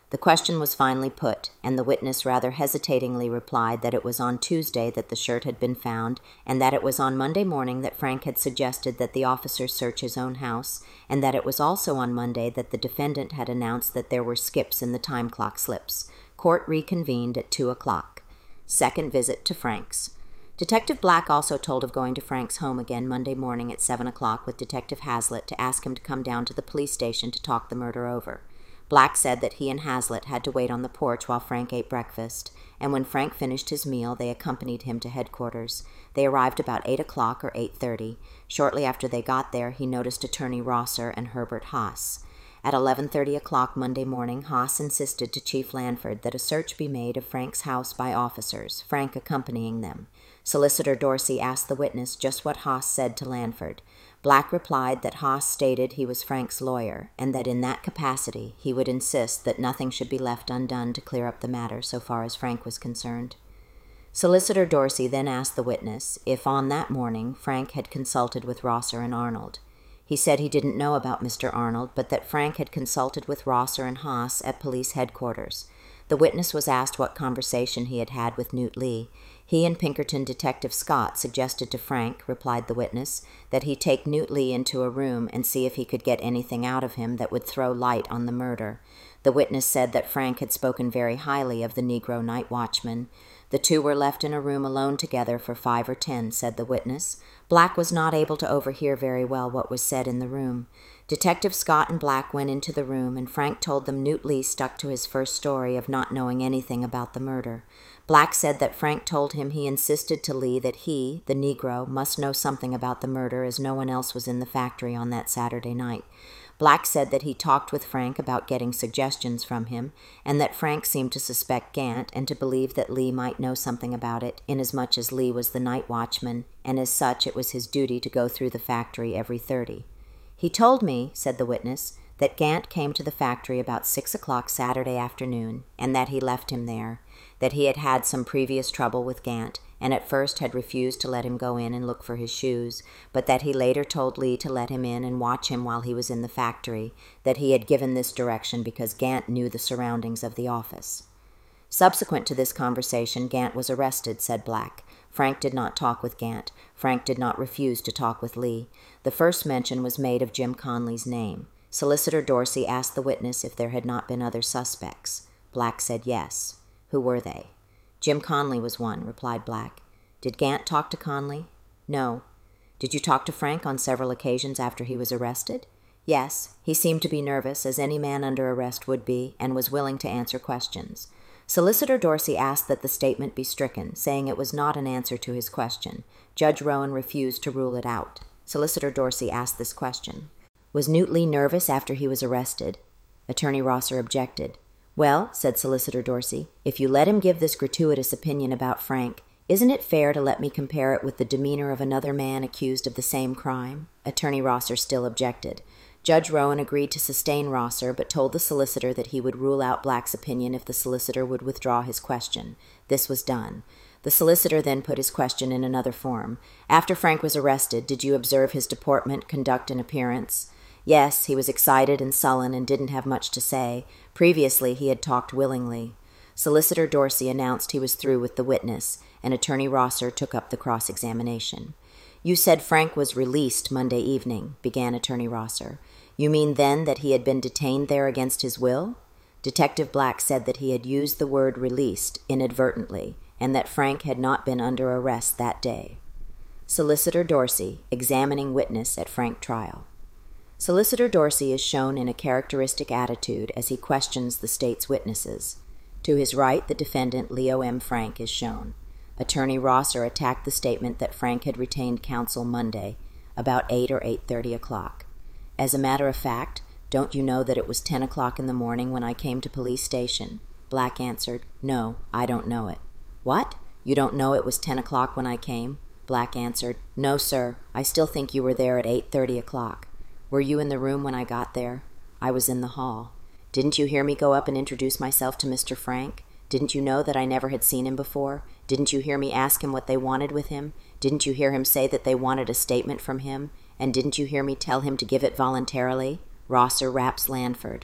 The question was finally put, and the witness rather hesitatingly replied that it was on Tuesday that the shirt had been found, and that it was on Monday morning that Frank had suggested that the officers search his own house, and that it was also on Monday that the defendant had announced that there were skips in the time clock slips. Court reconvened at two o'clock. Second visit to Frank's. Detective Black also told of going to Frank's home again Monday morning at seven o'clock with Detective Hazlitt to ask him to come down to the police station to talk the murder over. Black said that he and Hazlitt had to wait on the porch while Frank ate breakfast, and when Frank finished his meal, they accompanied him to headquarters. They arrived about eight o'clock or eight thirty. Shortly after they got there, he noticed Attorney Rosser and Herbert Haas. At eleven thirty o'clock Monday morning, Haas insisted to Chief Lanford that a search be made of Frank's house by officers, Frank accompanying them. Solicitor Dorsey asked the witness just what Haas said to Lanford. Black replied that Haas stated he was Frank's lawyer, and that in that capacity he would insist that nothing should be left undone to clear up the matter so far as Frank was concerned. Solicitor Dorsey then asked the witness if on that morning Frank had consulted with Rosser and Arnold. He said he didn't know about Mister Arnold, but that Frank had consulted with Rosser and Haas at police headquarters. The witness was asked what conversation he had had with Newt Lee. He and Pinkerton Detective Scott suggested to Frank, replied the witness, that he take Newt Lee into a room and see if he could get anything out of him that would throw light on the murder. The witness said that Frank had spoken very highly of the Negro night watchman. The two were left in a room alone together for five or ten, said the witness. Black was not able to overhear very well what was said in the room. Detective Scott and Black went into the room, and Frank told them Newt Lee stuck to his first story of not knowing anything about the murder. Black said that Frank told him he insisted to Lee that he, the Negro, must know something about the murder as no one else was in the factory on that Saturday night. Black said that he talked with Frank about getting suggestions from him, and that Frank seemed to suspect Gant and to believe that Lee might know something about it, inasmuch as Lee was the night watchman, and as such it was his duty to go through the factory every thirty. He told me, said the witness, that Gant came to the factory about six o'clock Saturday afternoon, and that he left him there, that he had had some previous trouble with Gant, and at first had refused to let him go in and look for his shoes, but that he later told Lee to let him in and watch him while he was in the factory, that he had given this direction because Gant knew the surroundings of the office. Subsequent to this conversation, Gant was arrested, said Black. Frank did not talk with Gant. Frank did not refuse to talk with Lee. The first mention was made of Jim Conley's name. Solicitor Dorsey asked the witness if there had not been other suspects. Black said yes. Who were they? Jim Conley was one, replied Black. Did Gant talk to Conley? No. Did you talk to Frank on several occasions after he was arrested? Yes. He seemed to be nervous, as any man under arrest would be, and was willing to answer questions. Solicitor Dorsey asked that the statement be stricken, saying it was not an answer to his question. Judge Rowan refused to rule it out. Solicitor Dorsey asked this question. Was Newt Lee nervous after he was arrested? Attorney Rosser objected. Well, said Solicitor Dorsey, if you let him give this gratuitous opinion about Frank, isn't it fair to let me compare it with the demeanor of another man accused of the same crime? Attorney Rosser still objected. Judge Rowan agreed to sustain Rosser, but told the solicitor that he would rule out Black's opinion if the solicitor would withdraw his question. This was done. The solicitor then put his question in another form. After Frank was arrested, did you observe his deportment, conduct, and appearance? Yes, he was excited and sullen and didn't have much to say. Previously, he had talked willingly. Solicitor Dorsey announced he was through with the witness, and Attorney Rosser took up the cross-examination. You said Frank was released Monday evening, began Attorney Rosser. You mean then that he had been detained there against his will? Detective Black said that he had used the word released inadvertently, and that Frank had not been under arrest that day. Solicitor Dorsey, examining witness at Frank trial. Solicitor Dorsey is shown in a characteristic attitude as he questions the state's witnesses. To his right, the defendant, Leo M. Frank, is shown. Attorney Rosser attacked the statement that Frank had retained counsel Monday, about eight or eight thirty o'clock. As a matter of fact, don't you know that it was ten o'clock in the morning when I came to police station? Black answered, No, I don't know it. What? You don't know it was ten o'clock when I came? Black answered, No, sir. I still think you were there at eight thirty o'clock. Were you in the room when I got there? I was in the hall. Didn't you hear me go up and introduce myself to Mister Frank? Didn't you know that I never had seen him before? Didn't you hear me ask him what they wanted with him? Didn't you hear him say that they wanted a statement from him? And didn't you hear me tell him to give it voluntarily? Rosser raps Lanford.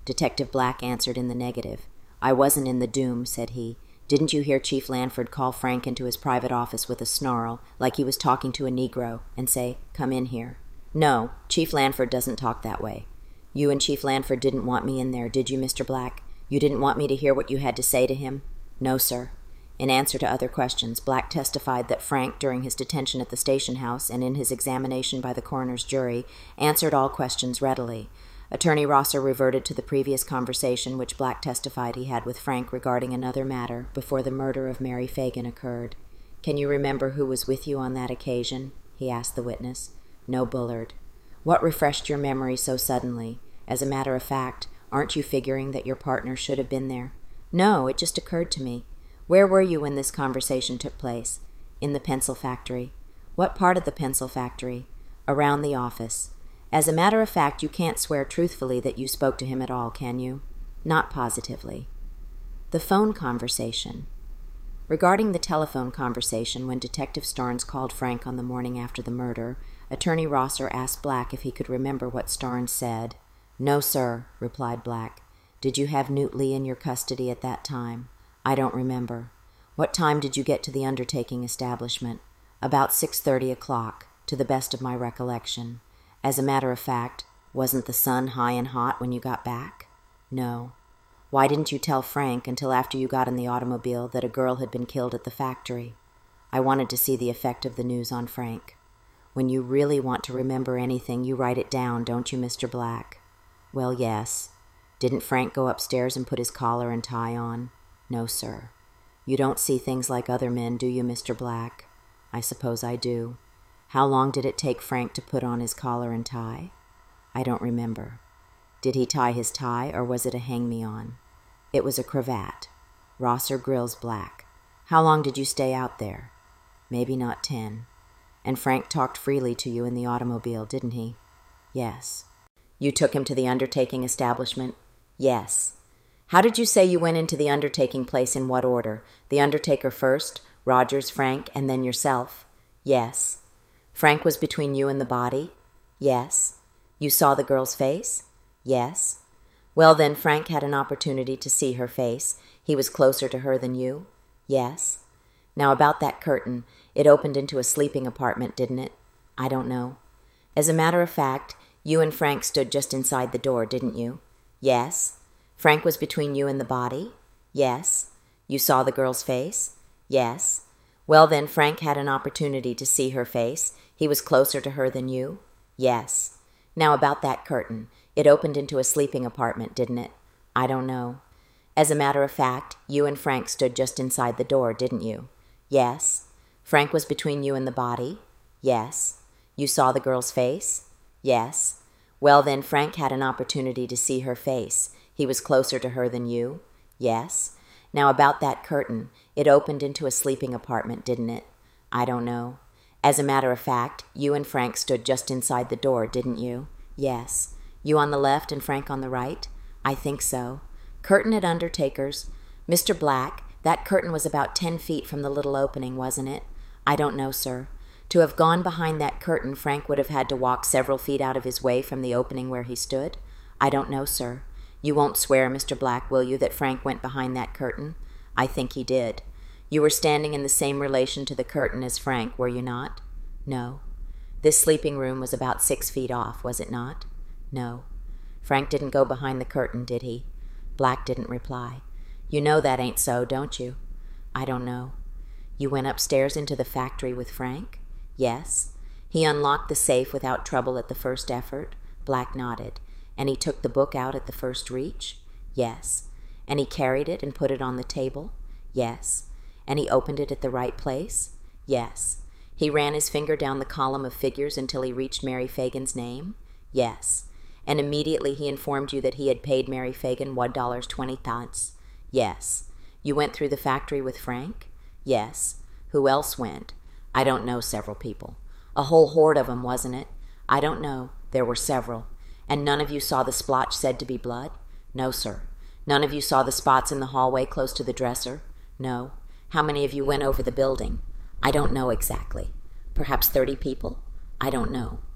Detective Black answered in the negative. I wasn't in the Doom, said he. Didn't you hear Chief Lanford call Frank into his private office with a snarl, like he was talking to a Negro, and say, come in here? No, Chief Lanford doesn't talk that way. You and Chief Lanford didn't want me in there, did you, Mister Black? You didn't want me to hear what you had to say to him? No, sir. In answer to other questions, Black testified that Frank, during his detention at the station house and in his examination by the coroner's jury, answered all questions readily. Attorney Rosser reverted to the previous conversation which Black testified he had with Frank regarding another matter before the murder of Mary Fagan occurred. Can you remember who was with you on that occasion? He asked the witness. No, Bullard. What refreshed your memory so suddenly? As a matter of fact, aren't you figuring that your partner should have been there? No, it just occurred to me. Where were you when this conversation took place? In the pencil factory. What part of the pencil factory? Around the office. As a matter of fact, you can't swear truthfully that you spoke to him at all, can you? Not positively. The phone conversation. Regarding the telephone conversation when Detective Starnes called Frank on the morning after the murder, Attorney Rosser asked Black if he could remember what Starnes said. No, sir, replied Black. Did you have Newt Lee in your custody at that time? I don't remember. What time did you get to the undertaking establishment? About six thirty o'clock, to the best of my recollection. As a matter of fact, wasn't the sun high and hot when you got back? No. Why didn't you tell Frank until after you got in the automobile that a girl had been killed at the factory? I wanted to see the effect of the news on Frank. When you really want to remember anything, you write it down, don't you, Mister Black? Well, yes. Didn't Frank go upstairs and put his collar and tie on? No, sir. You don't see things like other men, do you, Mister Black? I suppose I do. How long did it take Frank to put on his collar and tie? I don't remember. Did he tie his tie, or was it a hang-me-on? It was a cravat. Rosser grills Black. How long did you stay out there? Maybe not ten. And Frank talked freely to you in the automobile, didn't he? Yes. You took him to the undertaking establishment? Yes. How did you say you went into the undertaking place, in what order? The undertaker first, Rogers, Frank, and then yourself? Yes. Frank was between you and the body? Yes. You saw the girl's face? Yes. Well, then, Frank had an opportunity to see her face. He was closer to her than you? Yes. Now, about that curtain, it opened into a sleeping apartment, didn't it? I don't know. As a matter of fact, you and Frank stood just inside the door, didn't you? Yes. Frank was between you and the body? Yes. You saw the girl's face? Yes. Well, then, Frank had an opportunity to see her face. He was closer to her than you? Yes. Now, about that curtain. It opened into a sleeping apartment, didn't it? I don't know. As a matter of fact, you and Frank stood just inside the door, didn't you? Yes. Frank was between you and the body? Yes. You saw the girl's face? Yes. Well, then, Frank had an opportunity to see her face. He was closer to her than you? Yes. Now, about that curtain. It opened into a sleeping apartment, didn't it? I don't know. As a matter of fact, you and Frank stood just inside the door, didn't you? Yes. You on the left and Frank on the right? I think so. Curtain at Undertaker's. Mister Black, that curtain was about ten feet from the little opening, wasn't it? I don't know, sir. To have gone behind that curtain, Frank would have had to walk several feet out of his way from the opening where he stood? I don't know, sir. You won't swear, Mister Black, will you, that Frank went behind that curtain? I think he did. You were standing in the same relation to the curtain as Frank, were you not? No. This sleeping room was about six feet off, was it not? No. Frank didn't go behind the curtain, did he? Black didn't reply. You know that ain't so, don't you? I don't know. You went upstairs into the factory with Frank? Yes. He unlocked the safe without trouble at the first effort? Black nodded. And he took the book out at the first reach? Yes. And he carried it and put it on the table? Yes. And he opened it at the right place? Yes. He ran his finger down the column of figures until he reached Mary Fagan's name? Yes. And immediately he informed you that he had paid Mary Fagan one dollar and twenty cents? Yes. You went through the factory with Frank? Yes. Who else went? I don't know, several people. A whole horde of 'em, wasn't it? I don't know. There were several. And none of you saw the splotch said to be blood? No, sir. None of you saw the spots in the hallway close to the dresser? No. How many of you went over the building? I don't know exactly. Perhaps thirty people? I don't know.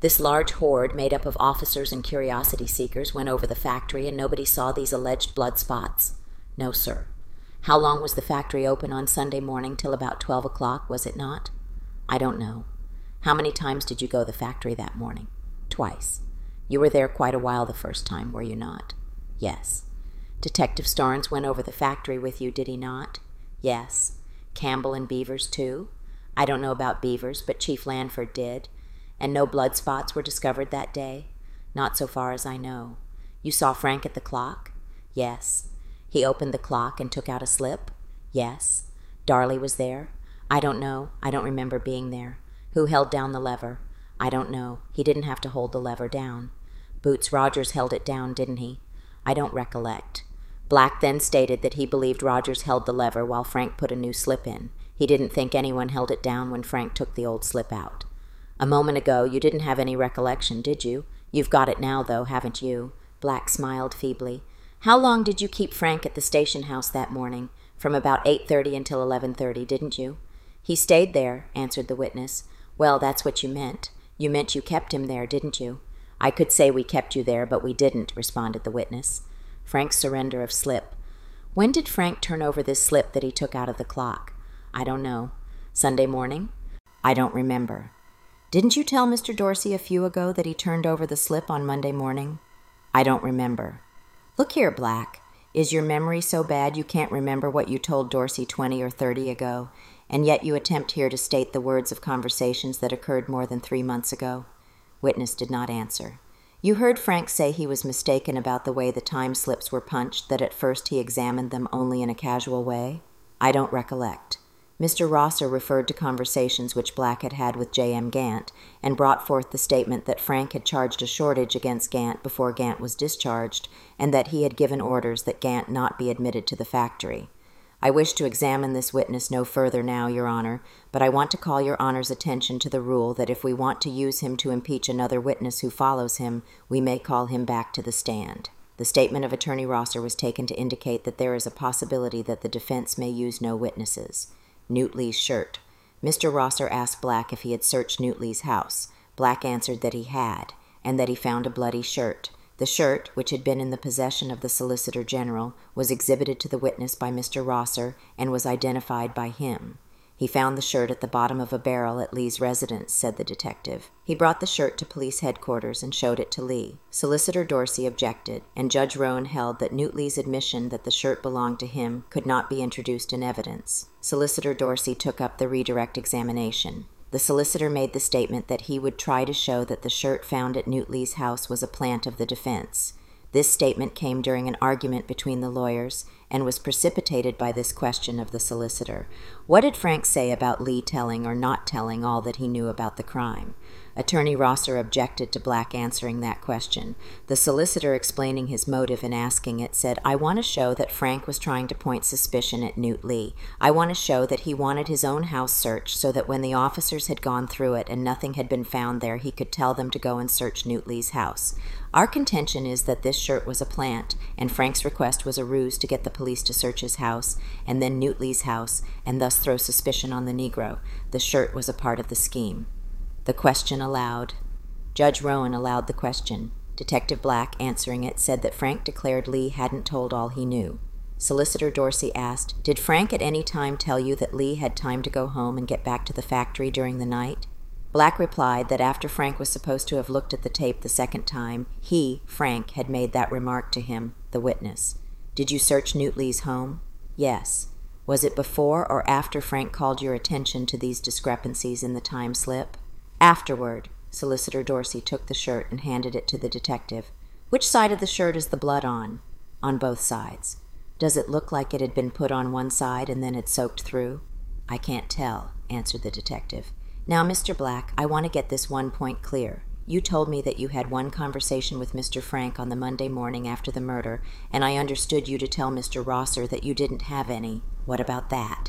This large horde, made up of officers and curiosity seekers, went over the factory, and nobody saw these alleged blood spots. No, sir. How long was the factory open on Sunday morning? Till about twelve o'clock, was it not? I don't know. How many times did you go to the factory that morning? Twice. You were there quite a while the first time, were you not? Yes. Detective Starnes went over the factory with you, did he not? Yes. Campbell and Beavers, too? I don't know about Beavers, but Chief Lanford did. And no blood spots were discovered that day? Not so far as I know. You saw Frank at the clock? Yes. He opened the clock and took out a slip? Yes. Darley was there? I don't know. I don't remember being there. Who held down the lever? I don't know. He didn't have to hold the lever down. Boots Rogers held it down, didn't he? I don't recollect. Black then stated that he believed Rogers held the lever while Frank put a new slip in. He didn't think anyone held it down when Frank took the old slip out. A moment ago, you didn't have any recollection, did you? You've got it now, though, haven't you? Black smiled feebly. How long did you keep Frank at the station house that morning? From about eight thirty until eleven thirty, didn't you? He stayed there, answered the witness. Well, that's what you meant. You meant you kept him there, didn't you? I could say we kept you there, but we didn't, responded the witness. Frank's surrender of slip. When did Frank turn over this slip that he took out of the clock? I don't know. Sunday morning? I don't remember. Didn't you tell Mister Dorsey a few ago that he turned over the slip on Monday morning? I don't remember. Look here, Black. Is your memory so bad you can't remember what you told Dorsey twenty or thirty ago, and yet you attempt here to state the words of conversations that occurred more than three months ago? Witness did not answer. You heard Frank say he was mistaken about the way the time slips were punched, that at first he examined them only in a casual way? I don't recollect. Mister Rosser referred to conversations which Black had had with J M Gant, and brought forth the statement that Frank had charged a shortage against Gant before Gant was discharged, and that he had given orders that Gant not be admitted to the factory. I wish to examine this witness no further now, Your Honor, but I want to call Your Honor's attention to the rule that if we want to use him to impeach another witness who follows him, we may call him back to the stand. The statement of Attorney Rosser was taken to indicate that there is a possibility that the defense may use no witnesses. Newt Lee's shirt. Mister Rosser asked Black if he had searched Newt Lee's house. Black answered that he had, and that he found a bloody shirt. The shirt, which had been in the possession of the Solicitor General, was exhibited to the witness by Mister Rosser and was identified by him. He found the shirt at the bottom of a barrel at Lee's residence, said the detective. He brought the shirt to police headquarters and showed it to Lee. Solicitor Dorsey objected, and Judge Rowan held that Newt Lee's admission that the shirt belonged to him could not be introduced in evidence. Solicitor Dorsey took up the redirect examination. The solicitor made the statement that he would try to show that the shirt found at Newt Lee's house was a plant of the defense. This statement came during an argument between the lawyers and was precipitated by this question of the solicitor. What did Frank say about Lee telling or not telling all that he knew about the crime? Attorney Rosser objected to Black answering that question. The solicitor, explaining his motive in asking it, said, I want to show that Frank was trying to point suspicion at Newt Lee. I want to show that he wanted his own house searched so that when the officers had gone through it and nothing had been found there, he could tell them to go and search Newt Lee's house. Our contention is that this shirt was a plant, and Frank's request was a ruse to get the police to search his house, and then Newt Lee's house, and thus throw suspicion on the Negro. The shirt was a part of the scheme. The question aloud. Judge Rowan allowed the question. Detective Black, answering it, said that Frank declared Lee hadn't told all he knew. Solicitor Dorsey asked, Did Frank at any time tell you that Lee had time to go home and get back to the factory during the night? Black replied that after Frank was supposed to have looked at the tape the second time, he, Frank, had made that remark to him, the witness. Did you search Newt Lee's home? Yes. Was it before or after Frank called your attention to these discrepancies in the time slip? Afterward. Solicitor Dorsey took the shirt and handed it to the detective. Which side of the shirt is the blood on? On both sides. Does it look like it had been put on one side and then had soaked through? I can't tell, answered the detective. Now, Mister Black, I want to get this one point clear. You told me that you had one conversation with Mister Frank on the Monday morning after the murder, and I understood you to tell Mister Rosser that you didn't have any. What about that?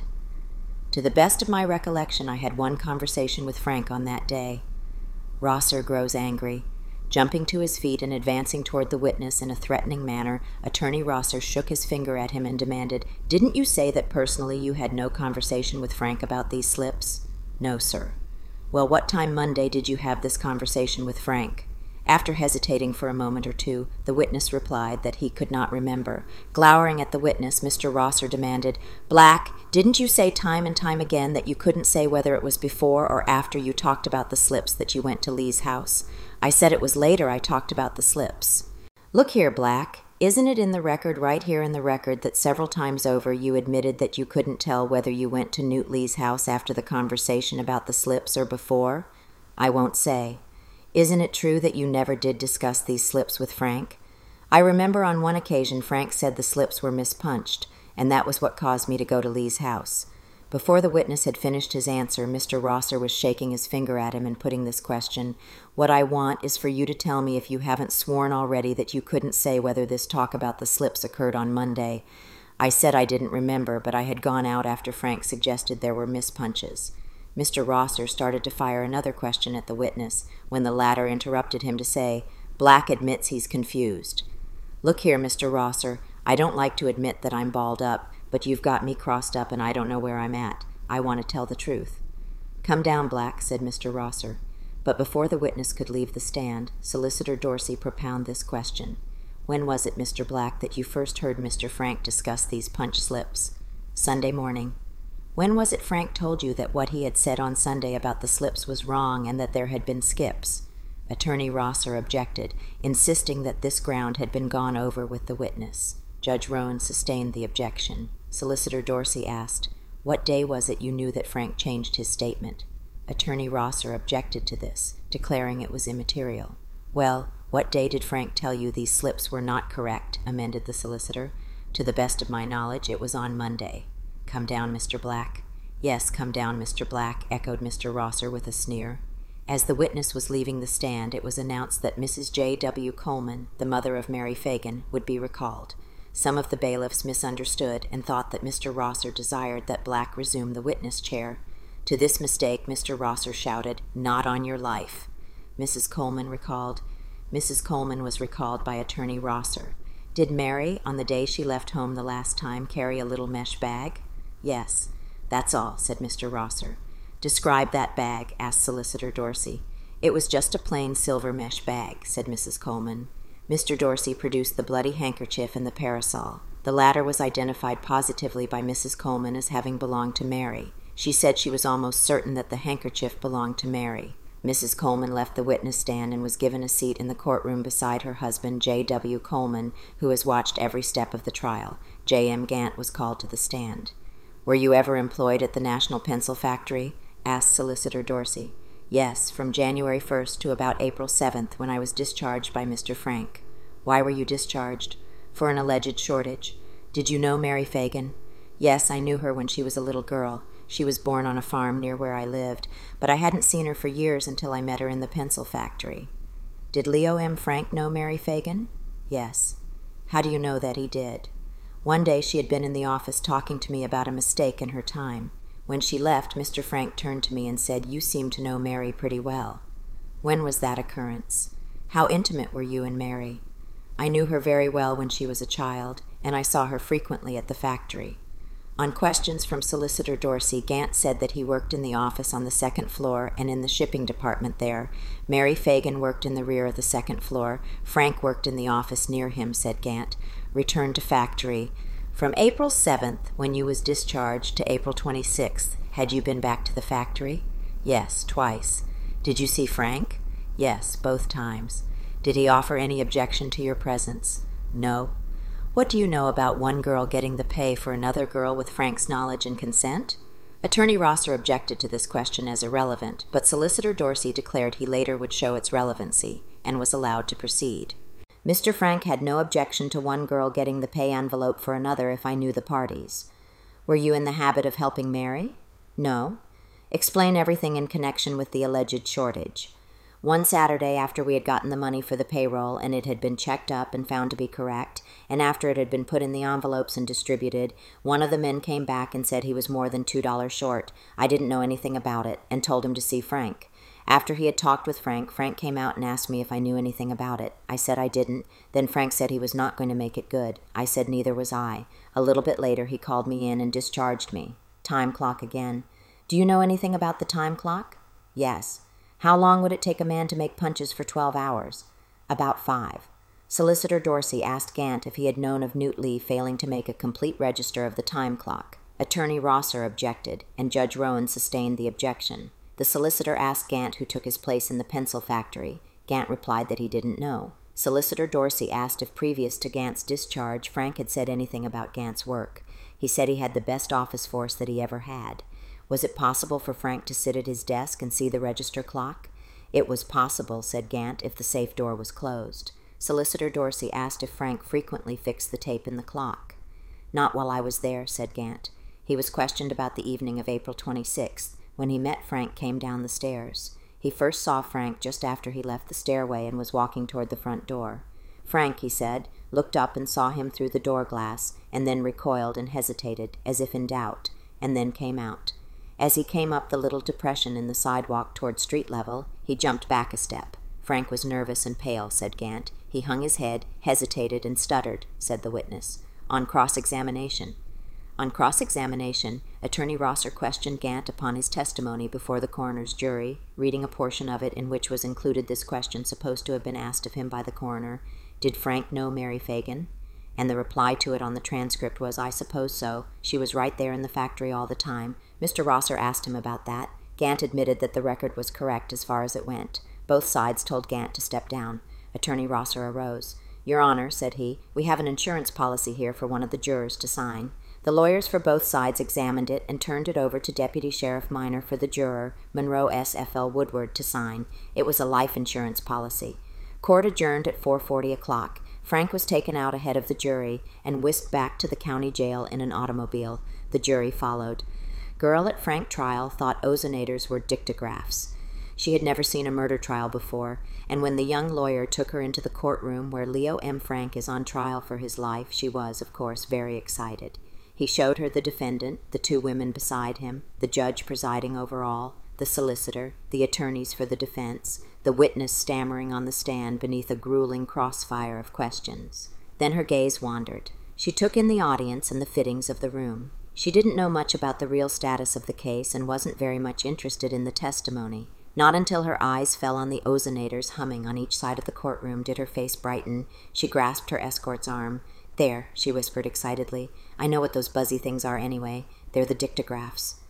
To the best of my recollection, I had one conversation with Frank on that day. Rosser grows angry. Jumping to his feet and advancing toward the witness in a threatening manner, Attorney Rosser shook his finger at him and demanded, Didn't you say that personally you had no conversation with Frank about these slips? No, sir. Well, what time Monday did you have this conversation with Frank? After hesitating for a moment or two, the witness replied that he could not remember. Glowering at the witness, Mister Rosser demanded, "Black, didn't you say time and time again that you couldn't say whether it was before or after you talked about the slips that you went to Lee's house?" "I said it was later I talked about the slips." "Look here, Black, isn't it in the record, right here in the record, that several times over you admitted that you couldn't tell whether you went to Newt Lee's house after the conversation about the slips or before?" "I won't say." "Isn't it true that you never did discuss these slips with Frank?" "I remember on one occasion Frank said the slips were mispunched, and that was what caused me to go to Lee's house." Before the witness had finished his answer, Mister Rosser was shaking his finger at him and putting this question: "What I want is for you to tell me if you haven't sworn already that you couldn't say whether this talk about the slips occurred on Monday." "I said I didn't remember, but I had gone out after Frank suggested there were mispunches." Mister Rosser started to fire another question at the witness, when the latter interrupted him to say, "Black admits he's confused." "Look here, Mister Rosser, I don't like to admit that I'm balled up, but you've got me crossed up and I don't know where I'm at. I want to tell the truth." "Come down, Black," said Mister Rosser. But before the witness could leave the stand, Solicitor Dorsey propounded this question: "When was it, Mister Black, that you first heard Mister Frank discuss these punch slips?" "Sunday morning." "When was it Frank told you that what he had said on Sunday about the slips was wrong and that there had been skips?" Attorney Rosser objected, insisting that this ground had been gone over with the witness. Judge Rowan sustained the objection. Solicitor Dorsey asked, "What day was it you knew that Frank changed his statement?" Attorney Rosser objected to this, declaring it was immaterial. "Well, what day did Frank tell you these slips were not correct?" amended the solicitor. "To the best of my knowledge, it was on Monday." "Come down, Mister Black." "Yes, come down, Mister Black," echoed Mister Rosser with a sneer. As the witness was leaving the stand, it was announced that Missus J W Coleman, the mother of Mary Fagan, would be recalled. Some of the bailiffs misunderstood and thought that Mister Rosser desired that Black resume the witness chair. To this mistake, Mister Rosser shouted, "Not on your life." Missus Coleman recalled. Missus Coleman was recalled by Attorney Rosser. "Did Mary, on the day she left home the last time, carry a little mesh bag?" "Yes." "That's all," said Mister Rosser. "Describe that bag," asked Solicitor Dorsey. "It was just a plain silver mesh bag," said Missus Coleman. Mister Dorsey produced the bloody handkerchief and the parasol. The latter was identified positively by Missus Coleman as having belonged to Mary. She said she was almost certain that the handkerchief belonged to Mary. Missus Coleman left the witness stand and was given a seat in the courtroom beside her husband, J W Coleman, who has watched every step of the trial. J M Gant was called to the stand. "Were you ever employed at the National Pencil Factory?" asked Solicitor Dorsey. "Yes, from January first to about April seventh, when I was discharged by Mister Frank." "Why were you discharged?" "For an alleged shortage." "Did you know Mary Fagan?" "Yes, I knew her when she was a little girl. She was born on a farm near where I lived, but I hadn't seen her for years until I met her in the pencil factory." "Did Leo M. Frank know Mary Fagan?" "Yes." "How do you know that he did?" "One day she had been in the office talking to me about a mistake in her time. When she left, Mister Frank turned to me and said, 'You seem to know Mary pretty well.'" "When was that occurrence?" "How intimate were you and Mary?" "I knew her very well when she was a child, and I saw her frequently at the factory." On questions from Solicitor Dorsey, Gant said that he worked in the office on the second floor and in the shipping department there. Mary Fagan worked in the rear of the second floor. Frank worked in the office near him, said Gant. Returned to factory. From April seventh, when you was discharged, to April twenty-sixth, had you been back to the factory? Yes, twice. Did you see Frank? Yes, both times. Did he offer any objection to your presence? No. What do you know about one girl getting the pay for another girl with Frank's knowledge and consent? Attorney Rosser objected to this question as irrelevant, but Solicitor Dorsey declared he later would show its relevancy, and was allowed to proceed. Mister Frank had no objection to one girl getting the pay envelope for another if I knew the parties. Were you in the habit of helping Mary? No. Explain everything in connection with the alleged shortage. One Saturday, after we had gotten the money for the payroll and it had been checked up and found to be correct, and after it had been put in the envelopes and distributed, one of the men came back and said he was more than two dollars short. I didn't know anything about it, and told him to see Frank. After he had talked with Frank, Frank came out and asked me if I knew anything about it. I said I didn't. Then Frank said he was not going to make it good. I said neither was I. A little bit later, he called me in and discharged me. Time clock again. Do you know anything about the time clock? Yes. How long would it take a man to make punches for twelve hours? About five. Solicitor Dorsey asked Gant if he had known of Newt Lee failing to make a complete register of the time clock. Attorney Rosser objected, and Judge Rowan sustained the objection. The solicitor asked Gant who took his place in the pencil factory. Gant replied that he didn't know. Solicitor Dorsey asked if previous to Gant's discharge Frank had said anything about Gant's work. He said he had the best office force that he ever had. Was it possible for Frank to sit at his desk and see the register clock? It was possible, said Gant, if the safe door was closed. Solicitor Dorsey asked if Frank frequently fixed the tape in the clock. Not while I was there, said Gant. He was questioned about the evening of April twenty-sixth, when he met Frank came down the stairs. He first saw Frank just after he left the stairway and was walking toward the front door. Frank, he said, looked up and saw him through the door glass, and then recoiled and hesitated, as if in doubt, and then came out. As he came up the little depression in the sidewalk toward street level, he jumped back a step. Frank was nervous and pale, said Gant. He hung his head, hesitated, and stuttered, said the witness. On cross-examination. On cross-examination, Attorney Rosser questioned Gant upon his testimony before the coroner's jury, reading a portion of it in which was included this question supposed to have been asked of him by the coroner: Did Frank know Mary Fagan? And the reply to it on the transcript was, I suppose so. She was right there in the factory all the time. Mister Rosser asked him about that. Gant admitted that the record was correct as far as it went. Both sides told Gant to step down. Attorney Rosser arose. Your Honor, said he, we have an insurance policy here for one of the jurors to sign. The lawyers for both sides examined it and turned it over to Deputy Sheriff Minor for the juror, Monroe S. F. L. Woodward, to sign. It was a life insurance policy. Court adjourned at four forty o'clock. Frank was taken out ahead of the jury and whisked back to the county jail in an automobile. The jury followed. Girl at Frank trial thought ozonators were dictagraphs. She had never seen a murder trial before, and when the young lawyer took her into the courtroom where Leo M. Frank is on trial for his life, she was, of course, very excited. He showed her the defendant, the two women beside him, the judge presiding over all, the solicitor, the attorneys for the defense, the witness stammering on the stand beneath a grueling crossfire of questions. Then her gaze wandered. She took in the audience and the fittings of the room. She didn't know much about the real status of the case and wasn't very much interested in the testimony. Not until her eyes fell on the ozonators humming on each side of the courtroom did her face brighten. She grasped her escort's arm. There, she whispered excitedly. I know what those buzzy things are anyway. They're the dictagraphs.